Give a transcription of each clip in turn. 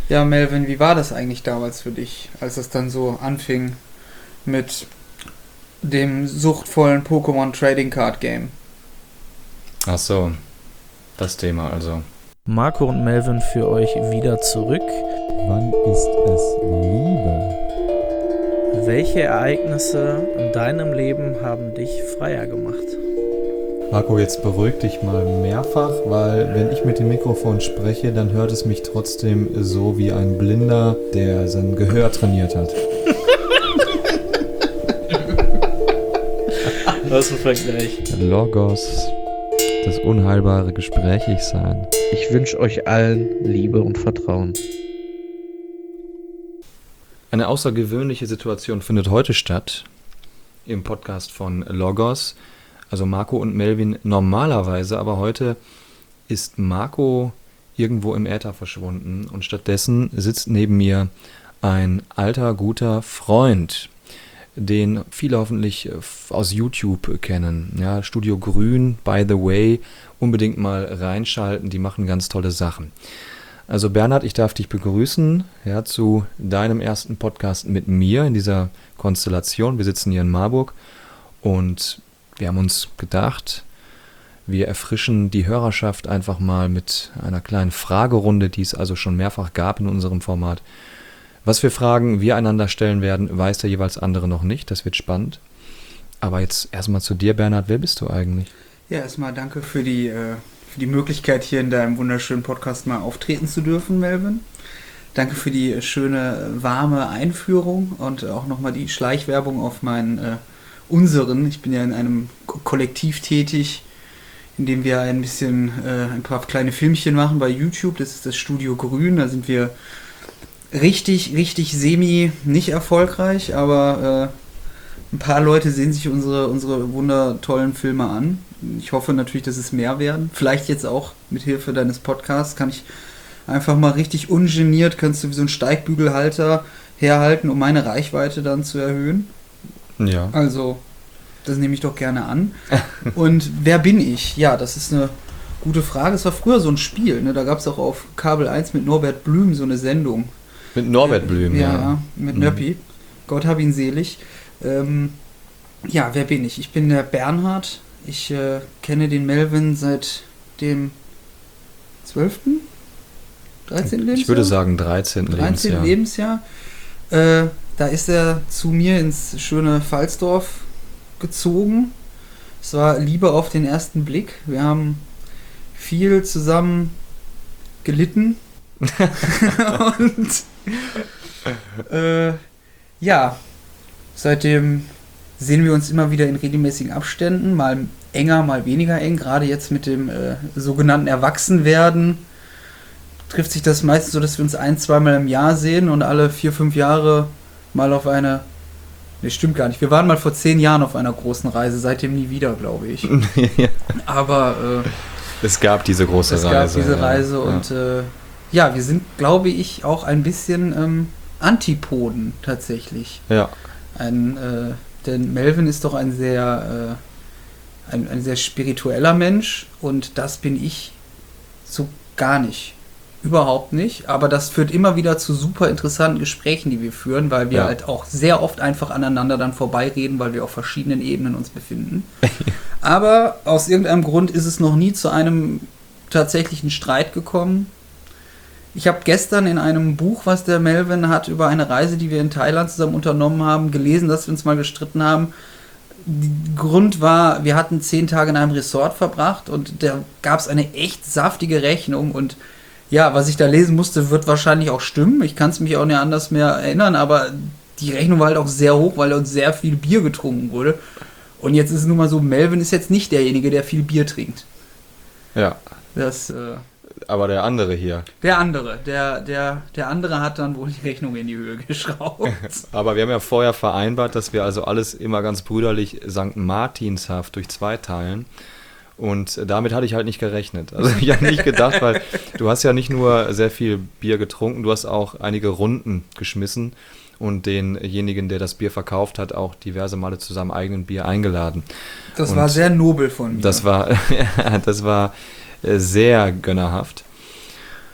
Ja, Melvin, wie war das eigentlich damals für dich, als es dann so anfing mit dem suchtvollen Pokémon Trading Card Game? Ach so, das Thema also. Marco und Melvin für euch wieder zurück. Wann ist es Liebe? Welche Ereignisse in deinem Leben haben dich freier gemacht? Marco, jetzt beruhig dich mal mehrfach, weil wenn ich mit dem Mikrofon spreche, dann hört es mich trotzdem so wie ein Blinder, der sein Gehör trainiert hat. Was für Vergleich? Logos, das unheilbare Gesprächigsein. Ich wünsche euch allen Liebe und Vertrauen. Eine außergewöhnliche Situation findet heute statt im Podcast von Logos. Also Marco und Melvin normalerweise, aber heute ist Marco irgendwo im Äther verschwunden und stattdessen sitzt neben mir ein alter, guter Freund, den viele hoffentlich aus YouTube kennen. Ja, Studio Grün, by the way, unbedingt mal reinschalten, die machen ganz tolle Sachen. Also Bernhard, ich darf dich begrüßen, ja, zu deinem ersten Podcast mit mir in dieser Konstellation. Wir sitzen hier in Marburg und wir haben uns gedacht, wir erfrischen die Hörerschaft einfach mal mit einer kleinen Fragerunde, die es also schon mehrfach gab in unserem Format. Was für Fragen wir einander stellen werden, weiß der jeweils andere noch nicht. Das wird spannend. Aber jetzt erstmal zu dir, Bernhard. Wer bist du eigentlich? Ja, erstmal danke für die Möglichkeit, hier in deinem wunderschönen Podcast mal auftreten zu dürfen, Melvin. Danke für die schöne, warme Einführung und auch nochmal die Schleichwerbung auf ich bin ja in einem Kollektiv tätig, in dem wir ein paar kleine Filmchen machen bei YouTube. Das ist das Studio Grün. Da sind wir richtig nicht erfolgreich, aber ein paar Leute sehen sich unsere wundertollen Filme an. Ich hoffe natürlich, dass es mehr werden. Vielleicht jetzt auch mit Hilfe deines Podcasts kann ich einfach mal richtig ungeniert, kannst du wie so einen Steigbügelhalter herhalten, um meine Reichweite dann zu erhöhen. Ja. Also, das nehme ich doch gerne an. Und wer bin ich? Ja, das ist eine gute Frage. Es war früher so ein Spiel, ne? Da gab es auch auf Kabel 1 mit Norbert Blüm so eine Sendung. Mit Norbert Blüm, ja. Ja, mit Nöppi. Gott hab ihn selig. Ja, wer bin ich? Ich bin der Bernhard. Ich kenne den Melvin seit dem 12., 13. Lebensjahr? Ich würde sagen 13. 13. Lebensjahr. Da ist er zu mir ins schöne Pfalzdorf gezogen. Es war Liebe auf den ersten Blick. Wir haben viel zusammen gelitten. Und ja, seitdem sehen wir uns immer wieder in regelmäßigen Abständen, mal enger, mal weniger eng. Gerade jetzt mit dem sogenannten Erwachsenwerden trifft sich das meistens so, dass wir uns 1-2 Mal im Jahr sehen und alle 4-5 Jahre mal auf eine... Ne, stimmt gar nicht. Wir waren mal vor 10 Jahren auf einer großen Reise, seitdem nie wieder, glaube ich. Aber es gab diese große Reise. Es gab diese Reise und ja, wir sind, glaube ich, auch ein bisschen Antipoden tatsächlich. Ja. Denn Melvin ist doch ein sehr spiritueller Mensch und das bin ich so gar nicht. Überhaupt nicht, aber das führt immer wieder zu super interessanten Gesprächen, die wir führen, weil wir halt auch sehr oft einfach aneinander dann vorbeireden, weil wir auf verschiedenen Ebenen uns befinden. Aber aus irgendeinem Grund ist es noch nie zu einem tatsächlichen Streit gekommen. Ich habe gestern in einem Buch, was der Melvin hat, über eine Reise, die wir in Thailand zusammen unternommen haben, gelesen, dass wir uns mal gestritten haben. Der Grund war, wir hatten 10 Tage in einem Resort verbracht und da gab es eine echt saftige Rechnung und ja, was ich da lesen musste, wird wahrscheinlich auch stimmen. Ich kann es mich auch nicht anders mehr erinnern, aber die Rechnung war halt auch sehr hoch, weil uns sehr viel Bier getrunken wurde. Und jetzt ist es nun mal so, Melvin ist jetzt nicht derjenige, der viel Bier trinkt. Ja. Das, aber der andere hier. Der andere hat dann wohl die Rechnung in die Höhe geschraubt. Aber wir haben ja vorher vereinbart, dass wir also alles immer ganz brüderlich St. Martinshaft durch 2 teilen. Und damit hatte ich halt nicht gerechnet. Also ich habe nicht gedacht, weil du hast ja nicht nur sehr viel Bier getrunken, du hast auch einige Runden geschmissen und denjenigen, der das Bier verkauft hat, auch diverse Male zu seinem eigenen Bier eingeladen. Das war sehr nobel von mir. Das war sehr gönnerhaft.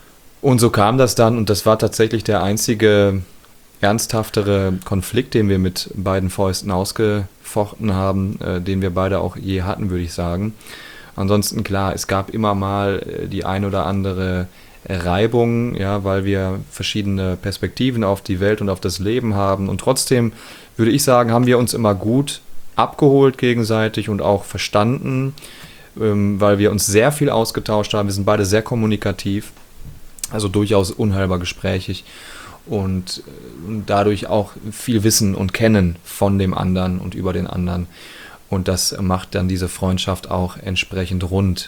Und so kam das dann, und das war tatsächlich der einzige ernsthaftere Konflikt, den wir mit beiden Fäusten ausgefochten haben, den wir beide auch je hatten, würde ich sagen. Ansonsten klar, es gab immer mal die ein oder andere Reibung, ja, weil wir verschiedene Perspektiven auf die Welt und auf das Leben haben. Und trotzdem würde ich sagen, haben wir uns immer gut abgeholt gegenseitig und auch verstanden, weil wir uns sehr viel ausgetauscht haben. Wir sind beide sehr kommunikativ, also durchaus unheilbar gesprächig und dadurch auch viel wissen und kennen von dem anderen und über den anderen. Und das macht dann diese Freundschaft auch entsprechend rund.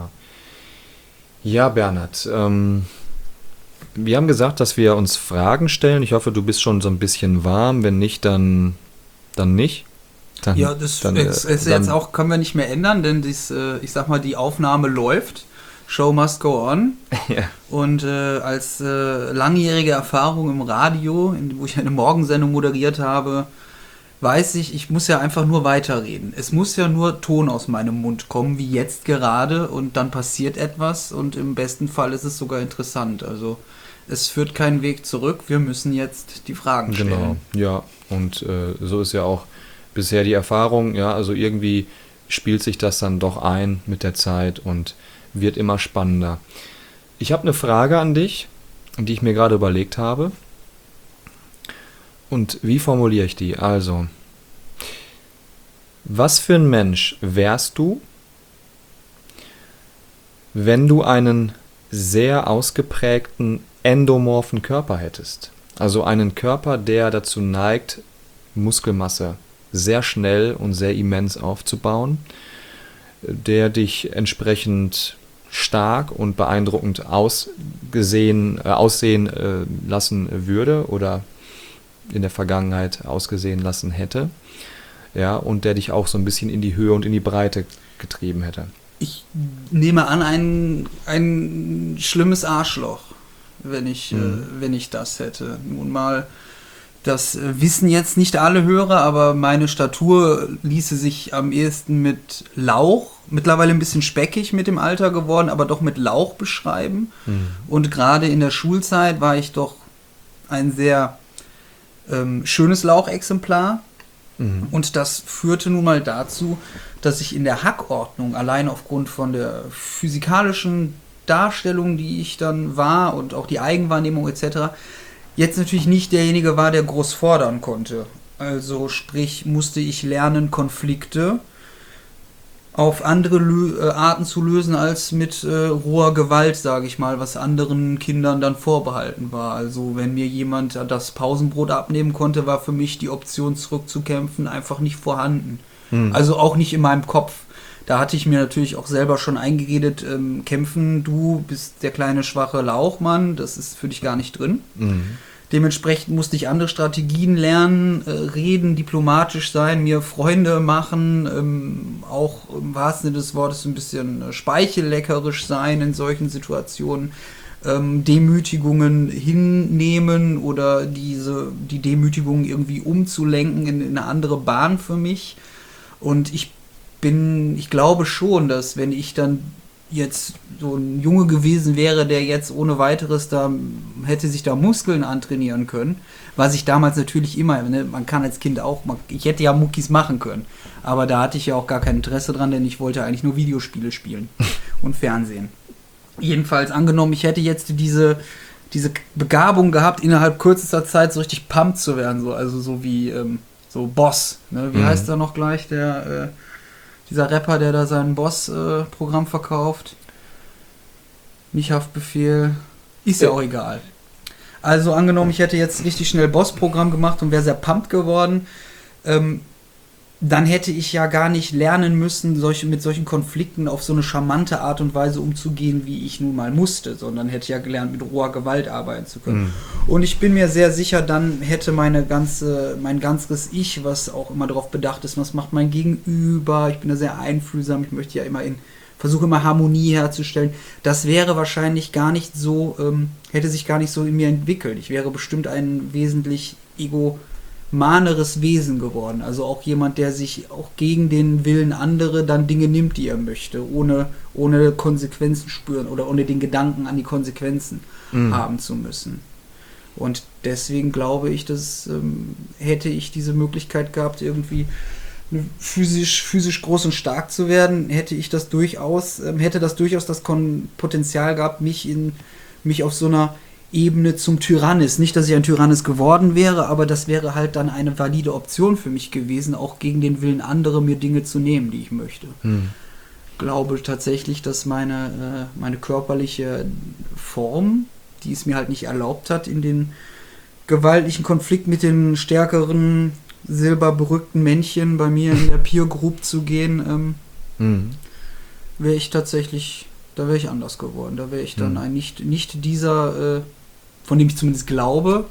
Ja, Bernhard, wir haben gesagt, dass wir uns Fragen stellen. Ich hoffe, du bist schon so ein bisschen warm. Wenn nicht, dann nicht. Dann, ja, das ist jetzt auch, können wir nicht mehr ändern, denn ich sag mal, die Aufnahme läuft. Show must go on. Ja. Und als langjährige Erfahrung im Radio, wo ich eine Morgensendung moderiert habe, weiß ich muss ja einfach nur weiterreden. Es muss ja nur Ton aus meinem Mund kommen, wie jetzt gerade, und dann passiert etwas und im besten Fall ist es sogar interessant. Also es führt keinen Weg zurück, wir müssen jetzt die Fragen stellen. Genau, ja, und so ist ja auch bisher die Erfahrung, ja, also irgendwie spielt sich das dann doch ein mit der Zeit und wird immer spannender. Ich habe eine Frage an dich, die ich mir gerade überlegt habe. Und wie formuliere ich die? Also, was für ein Mensch wärst du, wenn du einen sehr ausgeprägten endomorphen Körper hättest? Also einen Körper, der dazu neigt, Muskelmasse sehr schnell und sehr immens aufzubauen, der dich entsprechend stark und beeindruckend aussehen lassen würde oder in der Vergangenheit ausgesehen lassen hätte, ja, und der dich auch so ein bisschen in die Höhe und in die Breite getrieben hätte. Ich nehme an, ein schlimmes Arschloch, wenn ich das hätte. Nun mal, das wissen jetzt nicht alle Hörer, aber meine Statur ließe sich am ehesten mit Lauch, mittlerweile ein bisschen speckig mit dem Alter geworden, aber doch mit Lauch beschreiben. Und gerade in der Schulzeit war ich doch ein sehr schönes Lauchexemplar. Und das führte nun mal dazu, dass ich in der Hackordnung allein aufgrund von der physikalischen Darstellung, die ich dann war und auch die Eigenwahrnehmung etc., jetzt natürlich nicht derjenige war, der groß fordern konnte. Also sprich, musste ich lernen, Konflikte auf andere Arten zu lösen als mit roher Gewalt, sage ich mal, was anderen Kindern dann vorbehalten war. Also wenn mir jemand das Pausenbrot abnehmen konnte, war für mich die Option zurückzukämpfen einfach nicht vorhanden. Also auch nicht in meinem Kopf. Da hatte ich mir natürlich auch selber schon eingeredet, kämpfen, du bist der kleine schwache Lauchmann, das ist für dich gar nicht drin. Dementsprechend musste ich andere Strategien lernen, reden, diplomatisch sein, mir Freunde machen, auch im wahrsten Sinne des Wortes ein bisschen speichelleckerisch sein in solchen Situationen, Demütigungen hinnehmen oder die Demütigungen irgendwie umzulenken in eine andere Bahn für mich. Und ich glaube schon, dass wenn ich dann jetzt so ein Junge gewesen wäre, der jetzt ohne weiteres hätte sich da Muskeln antrainieren können, was ich damals natürlich immer, ne, man kann als Kind auch, ich hätte ja Muckis machen können, aber da hatte ich ja auch gar kein Interesse dran, denn ich wollte eigentlich nur Videospiele spielen und Fernsehen. Jedenfalls angenommen, ich hätte jetzt diese Begabung gehabt, innerhalb kürzester Zeit so richtig pumped zu werden, also so wie so Boss, ne? Wie heißt er noch gleich, dieser Rapper, der da sein Boss-Programm verkauft. Nicht Haftbefehl. Ist ja auch egal. Also angenommen, ich hätte jetzt richtig schnell Boss-Programm gemacht und wäre sehr pumped geworden, dann hätte ich ja gar nicht lernen müssen, mit solchen Konflikten auf so eine charmante Art und Weise umzugehen, wie ich nun mal musste, sondern hätte ja gelernt, mit roher Gewalt arbeiten zu können. Und ich bin mir sehr sicher, dann hätte mein ganzes Ich, was auch immer darauf bedacht ist, was macht mein Gegenüber, ich bin da sehr einfühlsam, ich möchte ja versuche immer Harmonie herzustellen, das wäre wahrscheinlich gar nicht so, hätte sich gar nicht so in mir entwickelt. Ich wäre bestimmt ein wesentlich humaneres Wesen geworden. Also auch jemand, der sich auch gegen den Willen anderer dann Dinge nimmt, die er möchte, ohne Konsequenzen spüren oder ohne den Gedanken an die Konsequenzen haben zu müssen. Und deswegen glaube ich, dass hätte ich diese Möglichkeit gehabt, irgendwie physisch groß und stark zu werden, hätte das durchaus das Potenzial gehabt, mich auf so einer Ebene zum Tyrannis. Nicht, dass ich ein Tyrannis geworden wäre, aber das wäre halt dann eine valide Option für mich gewesen, auch gegen den Willen anderer mir Dinge zu nehmen, die ich möchte. Glaube tatsächlich, dass meine körperliche Form, die es mir halt nicht erlaubt hat, in den gewaltlichen Konflikt mit den stärkeren, silberberückten Männchen bei mir in der Peer Group zu gehen, wäre ich tatsächlich, da wäre ich anders geworden. Da wäre ich dann nicht dieser, von dem ich zumindest glaube,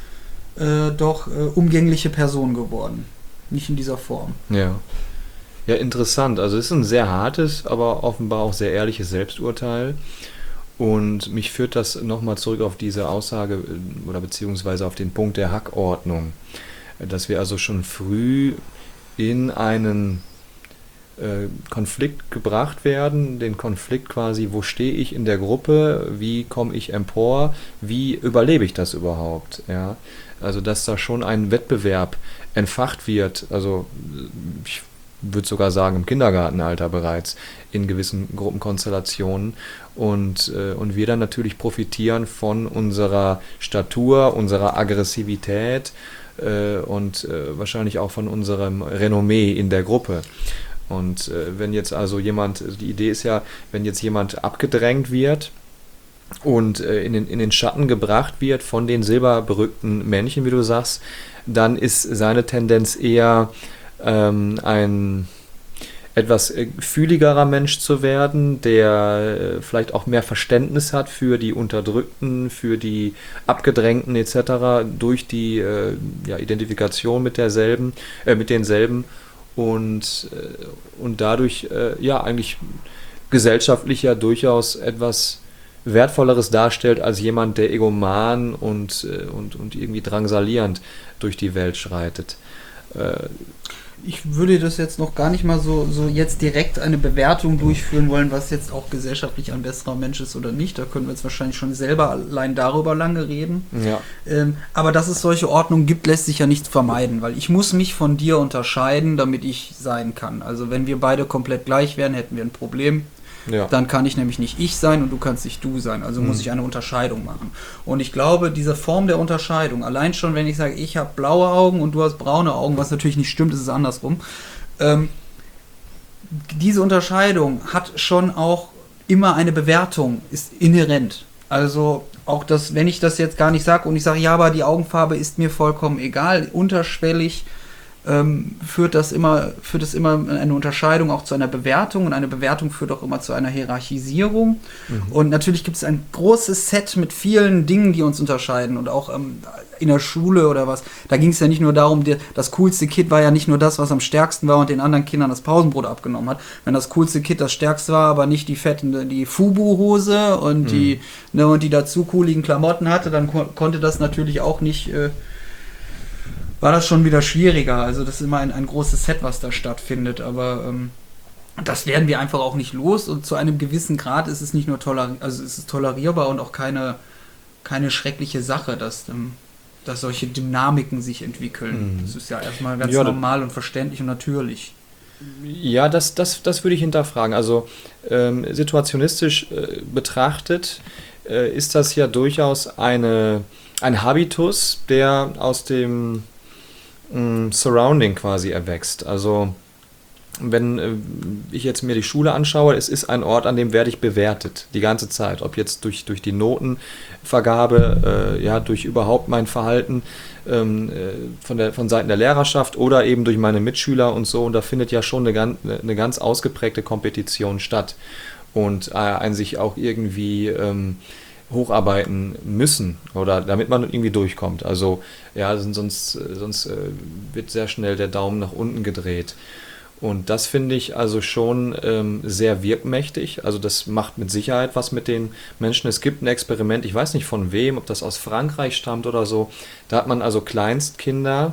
umgängliche Person geworden. Nicht in dieser Form. Ja. Ja, interessant. Also es ist ein sehr hartes, aber offenbar auch sehr ehrliches Selbsturteil. Und mich führt das nochmal zurück auf diese Aussage oder beziehungsweise auf den Punkt der Hackordnung. Dass wir also schon früh in einen Konflikt gebracht werden, den Konflikt quasi, wo stehe ich in der Gruppe, wie komme ich empor, wie überlebe ich das überhaupt, ja, also dass da schon ein Wettbewerb entfacht wird, also ich würde sogar sagen im Kindergartenalter bereits in gewissen Gruppenkonstellationen und wir dann natürlich profitieren von unserer Statur, unserer Aggressivität und wahrscheinlich auch von unserem Renommee in der Gruppe. Und wenn jetzt also die Idee ist ja, wenn jetzt jemand abgedrängt wird und in den Schatten gebracht wird von den silberberückten Männchen, wie du sagst, dann ist seine Tendenz eher ein etwas fühligerer Mensch zu werden, der vielleicht auch mehr Verständnis hat für die Unterdrückten, für die Abgedrängten etc. durch die Identifikation mit denselben und dadurch eigentlich gesellschaftlich ja durchaus etwas Wertvolleres darstellt als jemand, der egoman und irgendwie drangsalierend durch die Welt schreitet. Ich würde das jetzt noch gar nicht mal so jetzt direkt eine Bewertung durchführen wollen, was jetzt auch gesellschaftlich ein besserer Mensch ist oder nicht. Da können wir jetzt wahrscheinlich schon selber allein darüber lange reden. Ja. Aber dass es solche Ordnungen gibt, lässt sich ja nicht vermeiden, weil ich muss mich von dir unterscheiden, damit ich sein kann. Also wenn wir beide komplett gleich wären, hätten wir ein Problem. Ja. Dann kann ich nämlich nicht ich sein und du kannst nicht du sein. Also muss ich eine Unterscheidung machen. Und ich glaube, diese Form der Unterscheidung, allein schon, wenn ich sage, ich habe blaue Augen und du hast braune Augen, was natürlich nicht stimmt, ist es andersrum. Diese Unterscheidung hat schon auch immer eine Bewertung, ist inhärent. Also auch das, wenn ich das jetzt gar nicht sage und ich sage, ja, aber die Augenfarbe ist mir vollkommen egal, unterschwellig führt das immer eine Unterscheidung auch zu einer Bewertung und eine Bewertung führt auch immer zu einer Hierarchisierung. Und natürlich gibt es ein großes Set mit vielen Dingen, die uns unterscheiden und auch in der Schule oder was, da ging es ja nicht nur darum, das coolste Kind war ja nicht nur das, was am stärksten war und den anderen Kindern das Pausenbrot abgenommen hat. Wenn das coolste Kind das stärkste war, aber nicht die Fubu-Hose und die dazu cooligen Klamotten hatte, dann konnte das natürlich auch nicht war das schon wieder schwieriger. Also das ist immer ein großes Set, was da stattfindet, aber das werden wir einfach auch nicht los und zu einem gewissen Grad ist es nicht nur es ist tolerierbar und auch keine schreckliche Sache, dass solche Dynamiken sich entwickeln. Das ist ja erstmal ganz normal und verständlich und natürlich. Ja, das würde ich hinterfragen. Also situationistisch betrachtet ist das ja durchaus ein Habitus, der aus dem Surrounding quasi erwächst. Also wenn ich jetzt mir die Schule anschaue, es ist ein Ort, an dem werde ich bewertet, die ganze Zeit. Ob jetzt durch die Notenvergabe, durch überhaupt mein Verhalten von Seiten der Lehrerschaft oder eben durch meine Mitschüler und so. Und da findet ja schon eine ganz ausgeprägte Kompetition statt. Und ein sich auch irgendwie hocharbeiten müssen oder damit man irgendwie durchkommt. Also ja, sonst wird sehr schnell der Daumen nach unten gedreht. Und das finde ich also schon sehr wirkmächtig. Also das macht mit Sicherheit was mit den Menschen. Es gibt ein Experiment, ich weiß nicht von wem, ob das aus Frankreich stammt oder so. Da hat man also Kleinstkinder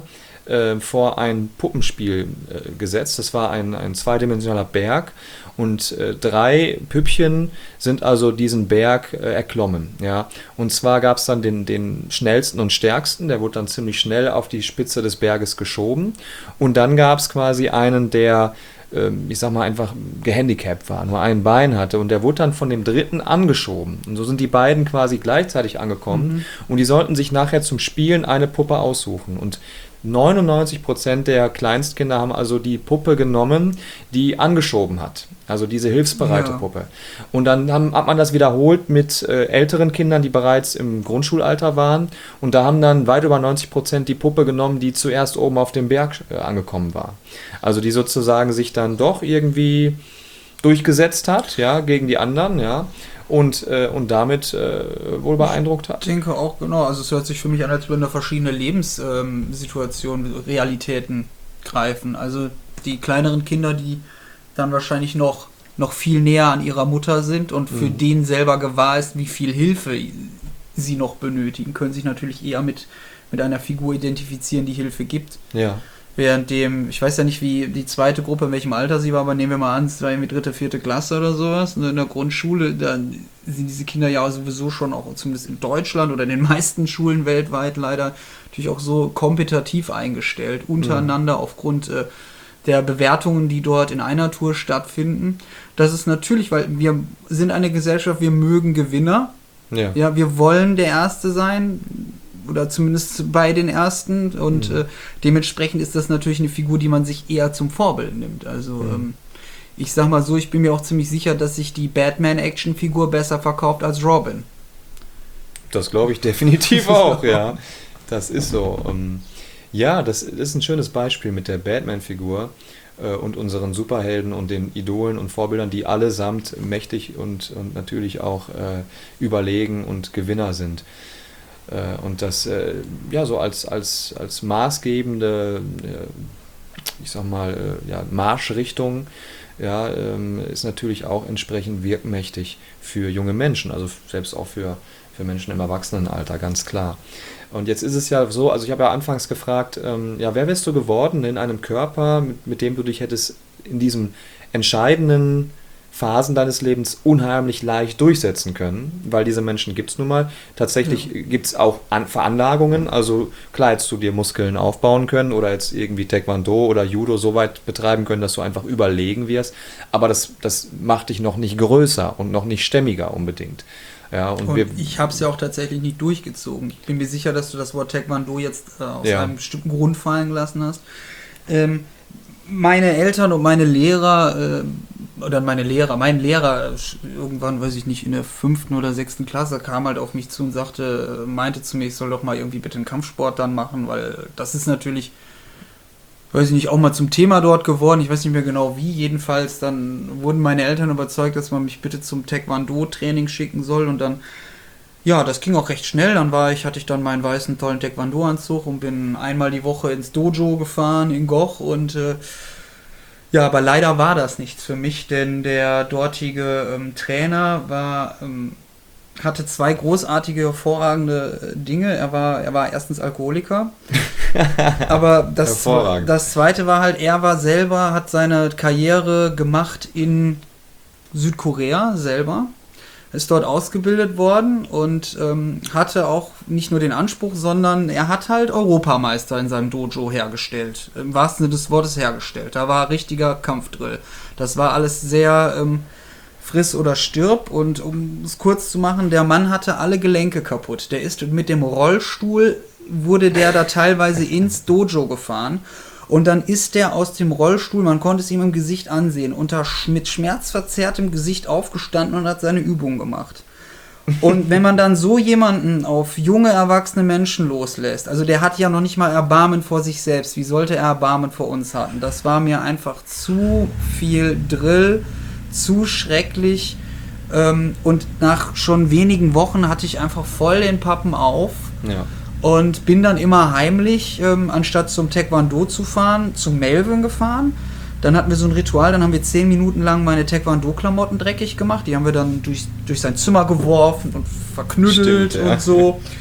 vor ein Puppenspiel gesetzt. Das war ein zweidimensionaler Berg und 3 Püppchen sind also diesen Berg erklommen. Ja? Und zwar gab es dann den schnellsten und stärksten, der wurde dann ziemlich schnell auf die Spitze des Berges geschoben. Und dann gab es quasi einen, der ich sag mal, einfach gehandicapt war, nur ein Bein hatte und der wurde dann von dem Dritten angeschoben. Und so sind die beiden quasi gleichzeitig angekommen und die sollten sich nachher zum Spielen eine Puppe aussuchen. Und 99% der Kleinstkinder haben also die Puppe genommen, die angeschoben hat. Also diese hilfsbereite Puppe. Und dann hat man das wiederholt mit älteren Kindern, die bereits im Grundschulalter waren. Und da haben dann weit über 90% die Puppe genommen, die zuerst oben auf dem Berg angekommen war. Also die sozusagen sich dann doch irgendwie durchgesetzt hat, ja, gegen die anderen, ja. Und damit wohl beeindruckt hat. Ich denke auch, genau. Also es hört sich für mich an, als würden da verschiedene Lebenssituationen, Realitäten greifen. Also die kleineren Kinder, die dann wahrscheinlich noch viel näher an ihrer Mutter sind und für denen selber gewahr ist, wie viel Hilfe sie noch benötigen, können sich natürlich eher mit einer Figur identifizieren, die Hilfe gibt. Ja. Währenddem, ich weiß ja nicht, wie die zweite Gruppe, in welchem Alter sie war, aber nehmen wir mal an, es war irgendwie 3., 4. Klasse oder sowas. Und in der Grundschule, da sind diese Kinder ja sowieso schon auch, zumindest in Deutschland oder in den meisten Schulen weltweit leider, natürlich auch so kompetitiv eingestellt, untereinander aufgrund der Bewertungen, die dort in einer Tour stattfinden. Das ist natürlich, weil wir sind eine Gesellschaft, wir mögen Gewinner. Ja, wir wollen der Erste sein, oder zumindest bei den Ersten und dementsprechend ist das natürlich eine Figur, die man sich eher zum Vorbild nimmt. Also ich sag mal so, ich bin mir auch ziemlich sicher, dass sich die Batman-Action-Figur besser verkauft als Robin. Das glaube ich definitiv auch, ja. Das ist so. Ja, das ist ein schönes Beispiel mit der Batman-Figur und unseren Superhelden und den Idolen und Vorbildern, die allesamt mächtig und natürlich auch überlegen und Gewinner sind. Und das so als maßgebende, ich sag mal, Marschrichtung, ist natürlich auch entsprechend wirkmächtig für junge Menschen, also selbst auch für Menschen im Erwachsenenalter, ganz klar. Und jetzt ist es ja so, also ich habe ja anfangs gefragt, wer wärst du geworden in einem Körper, mit dem du dich hättest in diesen entscheidenden Phasen deines Lebens unheimlich leicht durchsetzen können, weil diese Menschen gibt es nun mal. Tatsächlich gibt es auch Veranlagungen, also klar hättest du dir Muskeln aufbauen können oder jetzt irgendwie Taekwondo oder Judo so weit betreiben können, dass du einfach überlegen wirst, aber das macht dich noch nicht größer und noch nicht stämmiger unbedingt. Ja, und ich habe es ja auch tatsächlich nicht durchgezogen. Ich bin mir sicher, dass du das Wort Taekwondo jetzt aus einem bestimmten Grund fallen gelassen hast. Meine Eltern und meine Lehrer, mein Lehrer, irgendwann, weiß ich nicht, in der 5. oder 6. Klasse kam halt auf mich zu und meinte zu mir, ich soll doch mal irgendwie bitte einen Kampfsport dann machen, weil das ist natürlich, weiß ich nicht, auch mal zum Thema dort geworden. Ich weiß nicht mehr genau wie. Jedenfalls dann wurden meine Eltern überzeugt, dass man mich bitte zum Taekwondo-Training schicken soll und dann, ja, das ging auch recht schnell. Dann hatte ich dann meinen weißen, tollen Taekwondo-Anzug und bin einmal die Woche ins Dojo gefahren in Goch und aber leider war das nichts für mich, denn der dortige Trainer hatte 2 großartige, hervorragende Dinge. Er war erstens Alkoholiker, aber das Zweite war halt, hat seine Karriere gemacht in Südkorea selber, ist dort ausgebildet worden und hatte auch nicht nur den Anspruch, sondern er hat halt Europameister in seinem Dojo hergestellt, im wahrsten Sinne des Wortes hergestellt. Da war richtiger Kampfdrill. Das war alles sehr friss oder stirb und um es kurz zu machen, der Mann hatte alle Gelenke kaputt. Der ist mit dem Rollstuhl, wurde der da teilweise ins Dojo gefahren. Und dann ist der aus dem Rollstuhl, man konnte es ihm im Gesicht ansehen, mit schmerzverzerrtem Gesicht aufgestanden und hat seine Übung gemacht. Und wenn man dann so jemanden auf junge, erwachsene Menschen loslässt, also der hat ja noch nicht mal Erbarmen vor sich selbst, wie sollte er Erbarmen vor uns haben? Das war mir einfach zu viel Drill, zu schrecklich. Und nach schon wenigen Wochen hatte ich einfach voll den Pappen auf. Ja. Und bin dann immer heimlich, anstatt zum Taekwondo zu fahren, zum Melvin gefahren. Dann hatten wir so ein Ritual, dann haben wir 10 Minuten lang meine Taekwondo-Klamotten dreckig gemacht. Die haben wir dann durch sein Zimmer geworfen und verknüttelt und so.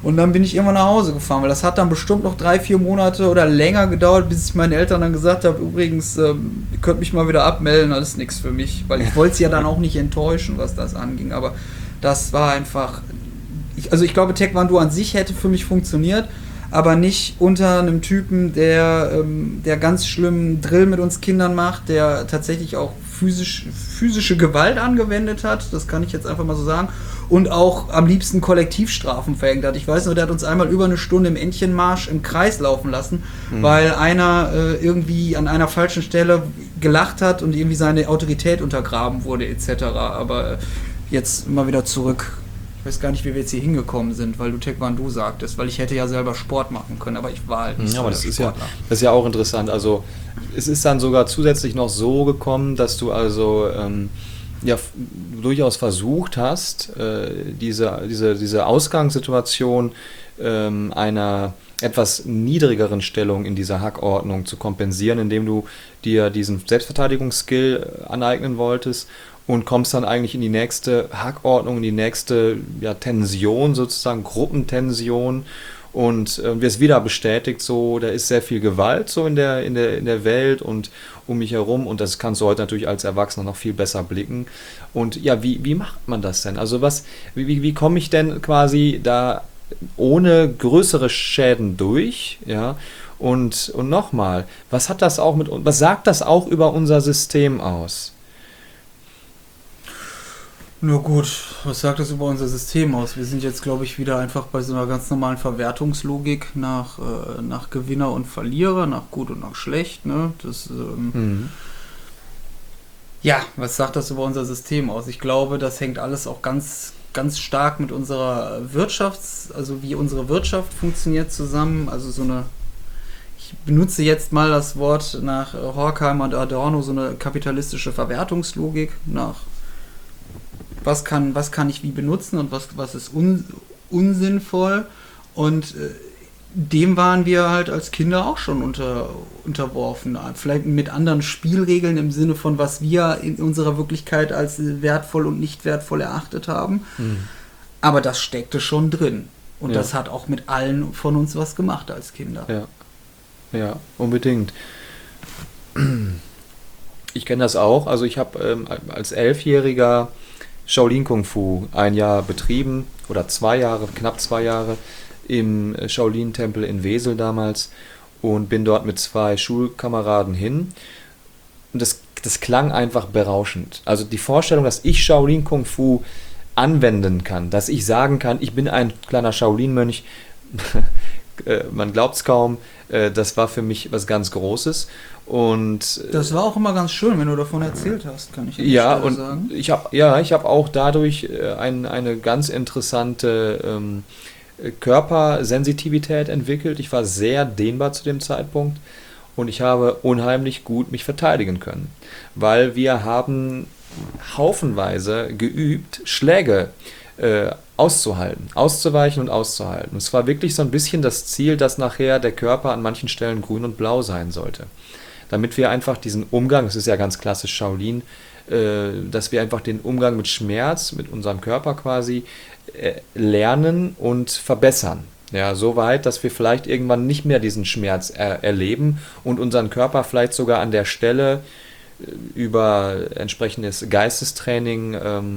Und dann bin ich immer nach Hause gefahren, weil das hat dann bestimmt noch 3-4 Monate oder länger gedauert, bis ich meinen Eltern dann gesagt habe, übrigens, ihr könnt mich mal wieder abmelden, das ist nichts für mich. Weil ich wollte sie ja dann auch nicht enttäuschen, was das anging. Aber das war einfach... Ich glaube, Taekwondo an sich hätte für mich funktioniert, aber nicht unter einem Typen, der ganz schlimmen Drill mit uns Kindern macht, der tatsächlich auch physische Gewalt angewendet hat, das kann ich jetzt einfach mal so sagen, und auch am liebsten Kollektivstrafen verhängt hat. Ich weiß nur, der hat uns einmal über eine Stunde im Entchenmarsch im Kreis laufen lassen, weil einer irgendwie an einer falschen Stelle gelacht hat und irgendwie seine Autorität untergraben wurde etc. Aber jetzt mal wieder zurück. Ich weiß gar nicht, wie wir jetzt hier hingekommen sind, weil du Taekwondo sagtest, weil ich hätte ja selber Sport machen können, aber ich war halt nicht Ja, aber das Sportler. ist ja auch interessant. Also es ist dann sogar zusätzlich noch so gekommen, dass du also durchaus versucht hast, diese Ausgangssituation einer etwas niedrigeren Stellung in dieser Hackordnung zu kompensieren, indem du dir diesen Selbstverteidigungsskill aneignen wolltest und kommst dann eigentlich in die nächste Hackordnung, in die nächste Tension sozusagen, Gruppentension und wirst wieder bestätigt, so, da ist sehr viel Gewalt so in der Welt und um mich herum und das kannst du heute natürlich als Erwachsener noch viel besser blicken. Und ja, wie macht man das denn? Also wie komme ich denn quasi da ohne größere Schäden durch, ja? Und nochmal, was sagt das auch über unser System aus? Nur gut, was sagt das über unser System aus? Wir sind jetzt, glaube ich, wieder einfach bei so einer ganz normalen Verwertungslogik nach Gewinner und Verlierer, nach gut und nach schlecht. Ne? Ja, was sagt das über unser System aus? Ich glaube, das hängt alles auch ganz, ganz stark mit unserer also wie unsere Wirtschaft funktioniert zusammen. Also ich benutze jetzt mal das Wort nach Horkheimer und Adorno, so eine kapitalistische Verwertungslogik nach was kann ich wie benutzen und was ist unsinnvoll und dem waren wir halt als Kinder auch schon unterworfen. Vielleicht mit anderen Spielregeln im Sinne von, was wir in unserer Wirklichkeit als wertvoll und nicht wertvoll erachtet haben. Aber das steckte schon drin. Und das hat auch mit allen von uns was gemacht als Kinder. Ja, unbedingt. Ich kenne das auch. Also ich habe als 11-Jähriger Shaolin Kung Fu ein Jahr betrieben oder knapp 2 Jahre im Shaolin-Tempel in Wesel damals und bin dort mit 2 Schulkameraden hin. Und das klang einfach berauschend. Also die Vorstellung, dass ich Shaolin Kung Fu anwenden kann, dass ich sagen kann, ich bin ein kleiner Shaolin-Mönch, man glaubt es kaum, das war für mich was ganz Großes. Und das war auch immer ganz schön, wenn du davon erzählt hast, kann ich sagen. Ich habe auch dadurch eine ganz interessante Körpersensitivität entwickelt. Ich war sehr dehnbar zu dem Zeitpunkt und ich habe unheimlich gut mich verteidigen können, weil wir haben haufenweise geübt, Schläge auszuhalten, auszuweichen und auszuhalten. Es war wirklich so ein bisschen das Ziel, dass nachher der Körper an manchen Stellen grün und blau sein sollte. Damit wir einfach diesen Umgang, das ist ja ganz klassisch Shaolin, dass wir einfach den Umgang mit Schmerz, mit unserem Körper quasi lernen und verbessern. Ja, so weit, dass wir vielleicht irgendwann nicht mehr diesen Schmerz erleben und unseren Körper vielleicht sogar an der Stelle über entsprechendes Geistestraining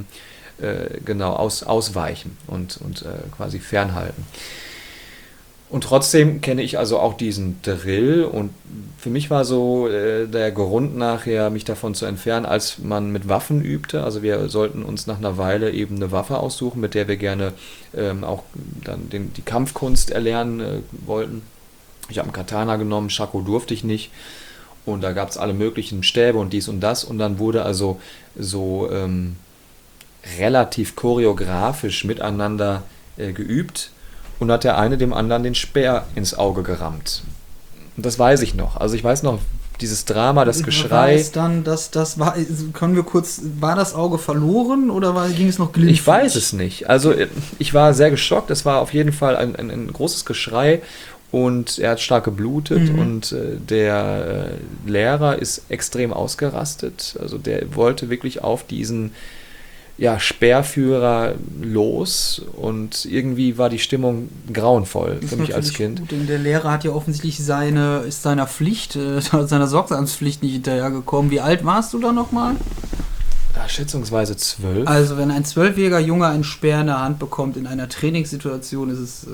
ausweichen und quasi fernhalten. Und trotzdem kenne ich also auch diesen Drill und für mich war so der Grund nachher, mich davon zu entfernen, als man mit Waffen übte. Also wir sollten uns nach einer Weile eben eine Waffe aussuchen, mit der wir gerne auch dann die Kampfkunst erlernen wollten. Ich habe einen Katana genommen, Shako durfte ich nicht. Und da gab es alle möglichen Stäbe und dies und das. Und dann wurde also so relativ choreografisch miteinander geübt. Und hat der eine dem anderen den Speer ins Auge gerammt. Und das weiß ich noch. Also ich weiß noch, dieses Drama, das Geschrei. War das Auge verloren oder ging es noch glimpflich? Ich weiß es nicht. Also ich war sehr geschockt. Es war auf jeden Fall ein großes Geschrei und er hat stark geblutet und der Lehrer ist extrem ausgerastet. Also der wollte wirklich auf diesen Speerführer los und irgendwie war die Stimmung grauenvoll für mich als Kind. Gut, denn der Lehrer hat ja offensichtlich seiner Pflicht, seiner Sorgsamtspflicht nicht hinterhergekommen. Wie alt warst du da nochmal? Ja, schätzungsweise 12. Also wenn ein 12-jähriger Junge einen Speer in der Hand bekommt in einer Trainingssituation, ist es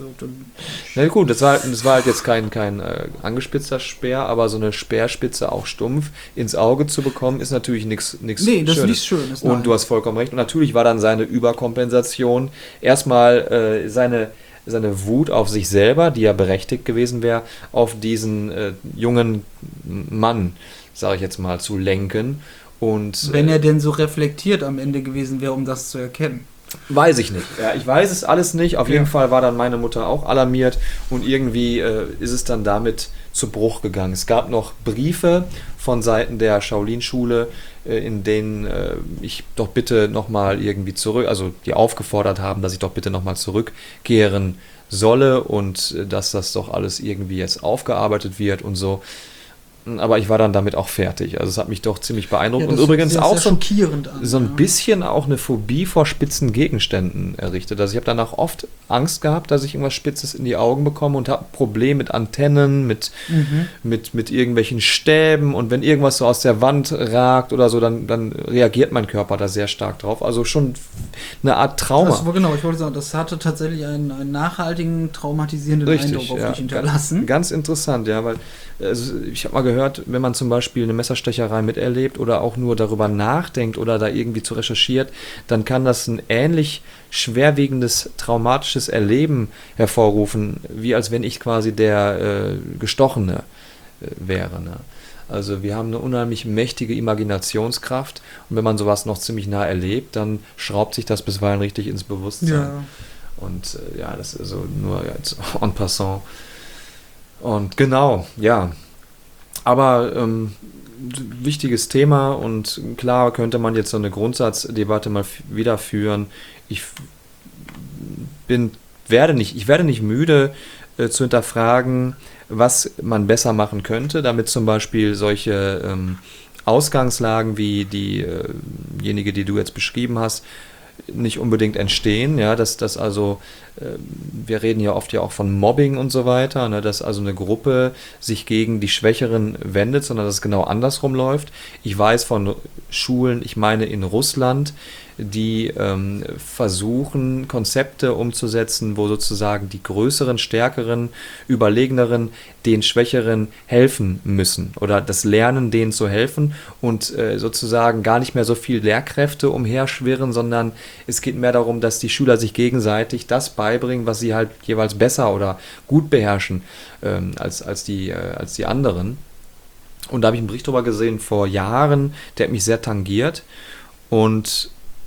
Na gut, das war halt jetzt kein angespitzter Speer, aber so eine Speerspitze auch stumpf ins Auge zu bekommen, ist natürlich nichts Nee, das ist Schönes. nichts Schönes. Und nein. du hast vollkommen recht. Und natürlich war dann seine Überkompensation erstmal seine Wut auf sich selber, die ja berechtigt gewesen wäre, auf diesen jungen Mann, sage ich jetzt mal, zu lenken. Und, Wenn er denn so reflektiert am Ende gewesen wäre, um das zu erkennen. weiß ich nicht. Ja, ich weiß es alles nicht. Auf jeden Fall war dann meine Mutter auch alarmiert und irgendwie ist es dann damit zu Bruch gegangen. Es gab noch Briefe von Seiten der Shaolin-Schule, in denen ich doch bitte nochmal irgendwie zurück, also die aufgefordert haben, dass ich doch bitte nochmal zurückkehren solle und dass das doch alles irgendwie jetzt aufgearbeitet wird und so. Aber ich war dann damit auch fertig. Also es hat mich doch ziemlich beeindruckt. Und übrigens auch so ein bisschen auch eine Phobie vor spitzen Gegenständen errichtet. Also ich habe danach oft Angst gehabt, dass ich irgendwas Spitzes in die Augen bekomme und habe Probleme mit Antennen, mit irgendwelchen Stäben. Und wenn irgendwas so aus der Wand ragt oder so, dann reagiert mein Körper da sehr stark drauf. Also schon eine Art Trauma. Das war, genau, ich wollte sagen, das hatte tatsächlich einen nachhaltigen, traumatisierenden Eindruck auf dich hinterlassen. Ganz interessant, ja, weil also ich habe mal gehört, wenn man zum Beispiel eine Messerstecherei miterlebt oder auch nur darüber nachdenkt oder da irgendwie zu recherchiert, dann kann das ein ähnlich schwerwiegendes, traumatisches Erleben hervorrufen, wie als wenn ich quasi der Gestochene wäre. Ne? Also wir haben eine unheimlich mächtige Imaginationskraft und wenn man sowas noch ziemlich nah erlebt, dann schraubt sich das bisweilen richtig ins Bewusstsein. Ja. Und das ist also nur jetzt en passant. Und genau, ja. Aber wichtiges Thema und klar könnte man jetzt so eine Grundsatzdebatte mal wieder führen. Ich werde nicht müde zu hinterfragen, was man besser machen könnte, damit zum Beispiel solche Ausgangslagen wie diejenige, die du jetzt beschrieben hast, nicht unbedingt entstehen, ja, dass also, wir reden ja oft ja auch von Mobbing und so weiter, ne, dass also eine Gruppe sich gegen die Schwächeren wendet, sondern dass es genau andersrum läuft. Ich weiß von Schulen, ich meine in Russland, die versuchen, Konzepte umzusetzen, wo sozusagen die Größeren, Stärkeren, Überlegeneren den Schwächeren helfen müssen oder das Lernen, denen zu helfen und sozusagen gar nicht mehr so viel Lehrkräfte umherschwirren, sondern es geht mehr darum, dass die Schüler sich gegenseitig das beibringen, was sie halt jeweils besser oder gut beherrschen als die anderen. Und da habe ich einen Bericht drüber gesehen vor Jahren, der hat mich sehr tangiert und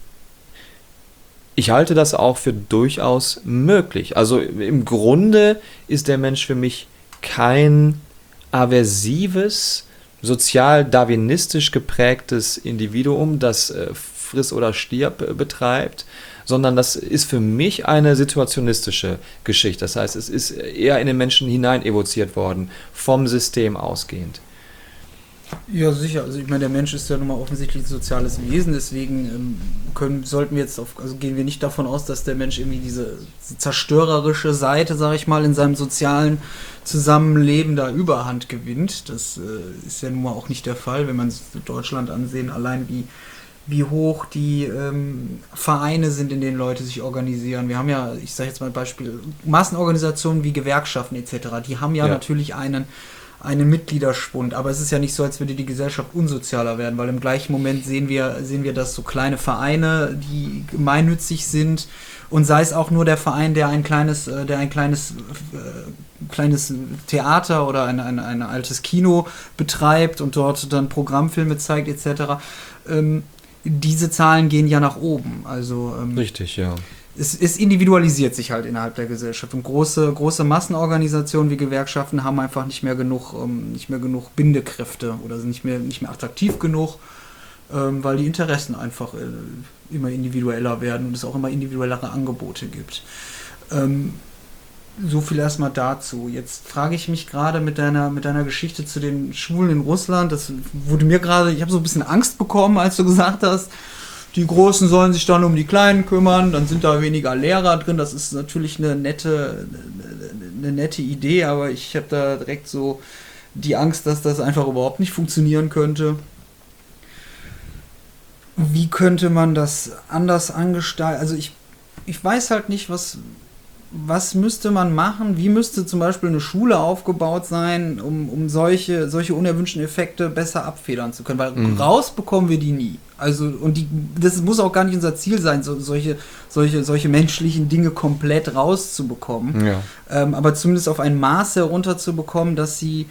ich halte das auch für durchaus möglich. Also im Grunde ist der Mensch für mich kein aversives, sozial-darwinistisch geprägtes Individuum, das Friss oder Stirb betreibt, sondern das ist für mich eine situationistische Geschichte. Das heißt, es ist eher in den Menschen hinein evoziert worden, vom System ausgehend. Ja, sicher. Also ich meine, der Mensch ist ja nun mal offensichtlich ein soziales Wesen, deswegen gehen wir nicht davon aus, dass der Mensch irgendwie diese zerstörerische Seite, sag ich mal, in seinem sozialen Zusammenleben da Überhand gewinnt. Das ist ja nun mal auch nicht der Fall, wenn man sich Deutschland ansehen, allein wie hoch die Vereine sind, in denen Leute sich organisieren. Wir haben ja, ich sage jetzt mal ein Beispiel, Massenorganisationen wie Gewerkschaften etc., die haben ja natürlich einen Mitgliederschwund, aber es ist ja nicht so, als würde die Gesellschaft unsozialer werden, weil im gleichen Moment sehen wir, dass so kleine Vereine, die gemeinnützig sind, und sei es auch nur der Verein, der ein kleines Theater oder ein altes Kino betreibt und dort dann Programmfilme zeigt etc., diese Zahlen gehen ja nach oben. Also Richtig, ja. Es individualisiert sich halt innerhalb der Gesellschaft und große Massenorganisationen wie Gewerkschaften haben einfach nicht mehr genug Bindekräfte oder sind nicht mehr attraktiv genug, weil die Interessen einfach immer individueller werden und es auch immer individuellere Angebote gibt. So viel erstmal dazu. Jetzt frage ich mich gerade mit deiner Geschichte zu den Schulen in Russland, das wurde mir gerade, ich habe so ein bisschen Angst bekommen, als du gesagt hast, die Großen sollen sich dann um die Kleinen kümmern, dann sind da weniger Lehrer drin. Das ist natürlich eine nette Idee, aber ich habe da direkt so die Angst, dass das einfach überhaupt nicht funktionieren könnte. Wie könnte man das anders angestalten? Also ich weiß halt nicht, was müsste man machen? Wie müsste zum Beispiel eine Schule aufgebaut sein, um solche unerwünschten Effekte besser abfedern zu können? Weil raus bekommen wir die nie. Also, das muss auch gar nicht unser Ziel sein, solche menschlichen Dinge komplett rauszubekommen. Ja. Aber zumindest auf ein Maß herunterzubekommen, dass sie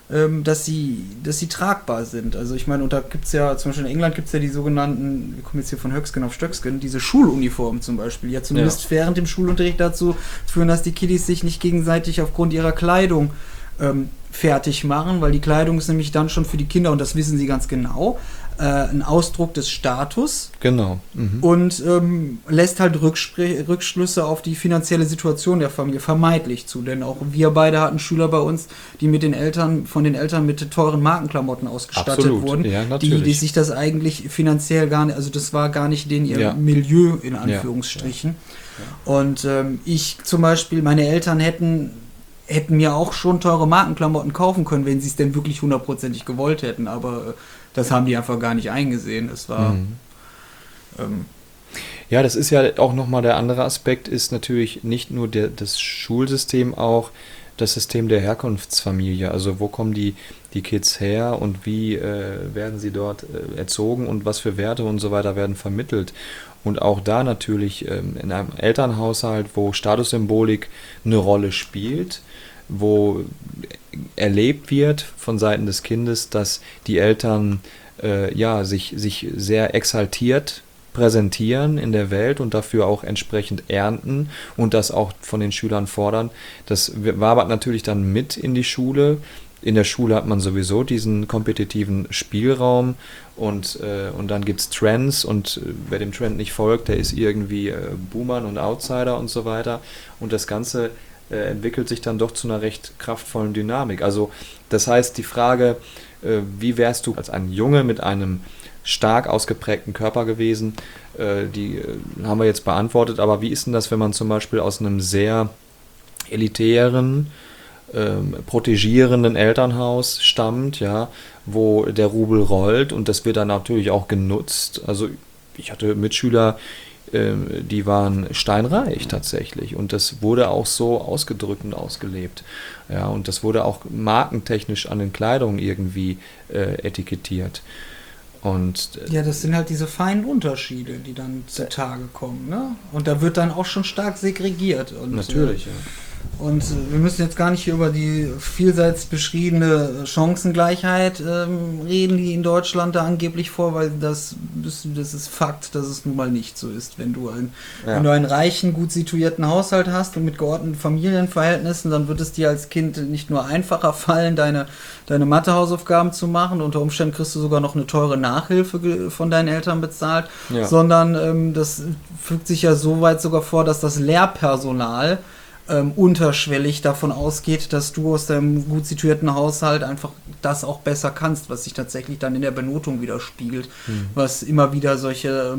tragbar sind. Also ich meine, und da gibt es ja, zum Beispiel in England gibt es ja die sogenannten, wir kommen jetzt hier von Höcksken auf Stöcksken, diese Schuluniformen zum Beispiel, die ja zumindest während dem Schulunterricht dazu führen, dass die Kiddies sich nicht gegenseitig aufgrund ihrer Kleidung fertig machen, weil die Kleidung ist nämlich dann schon für die Kinder, und das wissen sie ganz genau, ein Ausdruck des Status. Genau. Und lässt halt Rückschlüsse auf die finanzielle Situation der Familie vermeidlich zu. Denn auch wir beide hatten Schüler bei uns, die von den Eltern mit teuren Markenklamotten ausgestattet wurden, ja, die sich das eigentlich finanziell gar nicht, also das war gar nicht ihr Milieu in Anführungsstrichen. Ja. Und ich zum Beispiel, meine Eltern hätten mir auch schon teure Markenklamotten kaufen können, wenn sie es denn wirklich 100%ig gewollt hätten, aber das haben die einfach gar nicht eingesehen. Es war ja, das ist ja auch nochmal der andere Aspekt, ist natürlich nicht nur das Schulsystem, auch das System der Herkunftsfamilie. Also wo kommen die Kids her und wie werden sie dort erzogen und was für Werte und so weiter werden vermittelt. Und auch da natürlich in einem Elternhaushalt, wo Statussymbolik eine Rolle spielt, wo erlebt wird von Seiten des Kindes, dass die Eltern sich sehr exaltiert präsentieren in der Welt und dafür auch entsprechend ernten und das auch von den Schülern fordern. Das wabert natürlich dann mit in die Schule. In der Schule hat man sowieso diesen kompetitiven Spielraum und dann gibt es Trends und wer dem Trend nicht folgt, der ist irgendwie Boomer und Outsider und so weiter. Und das Ganze entwickelt sich dann doch zu einer recht kraftvollen Dynamik. Also das heißt, die Frage, wie wärst du als ein Junge mit einem stark ausgeprägten Körper gewesen, die haben wir jetzt beantwortet, aber wie ist denn das, wenn man zum Beispiel aus einem sehr elitären, protegierenden Elternhaus stammt, ja, wo der Rubel rollt und das wird dann natürlich auch genutzt. Also ich hatte Mitschüler, die waren steinreich tatsächlich und das wurde auch so ausgedrückt und ausgelebt. Ja, und das wurde auch markentechnisch an den Kleidungen irgendwie etikettiert. Und ja, das sind halt diese feinen Unterschiede, die dann zutage kommen, ne? Und da wird dann auch schon stark segregiert. Und, natürlich, ja. Und wir müssen jetzt gar nicht hier über die vielseits beschriebene Chancengleichheit reden, die in Deutschland da angeblich weil das ist Fakt, dass es nun mal nicht so ist. Wenn du einen reichen, gut situierten Haushalt hast und mit geordneten Familienverhältnissen, dann wird es dir als Kind nicht nur einfacher fallen, deine Mathehausaufgaben zu machen. Unter Umständen kriegst du sogar noch eine teure Nachhilfe von deinen Eltern bezahlt, sondern das fügt sich ja so weit sogar vor, dass das Lehrpersonal unterschwellig davon ausgeht, dass du aus deinem gut situierten Haushalt einfach das auch besser kannst, was sich tatsächlich dann in der Benotung widerspiegelt, was immer wieder solche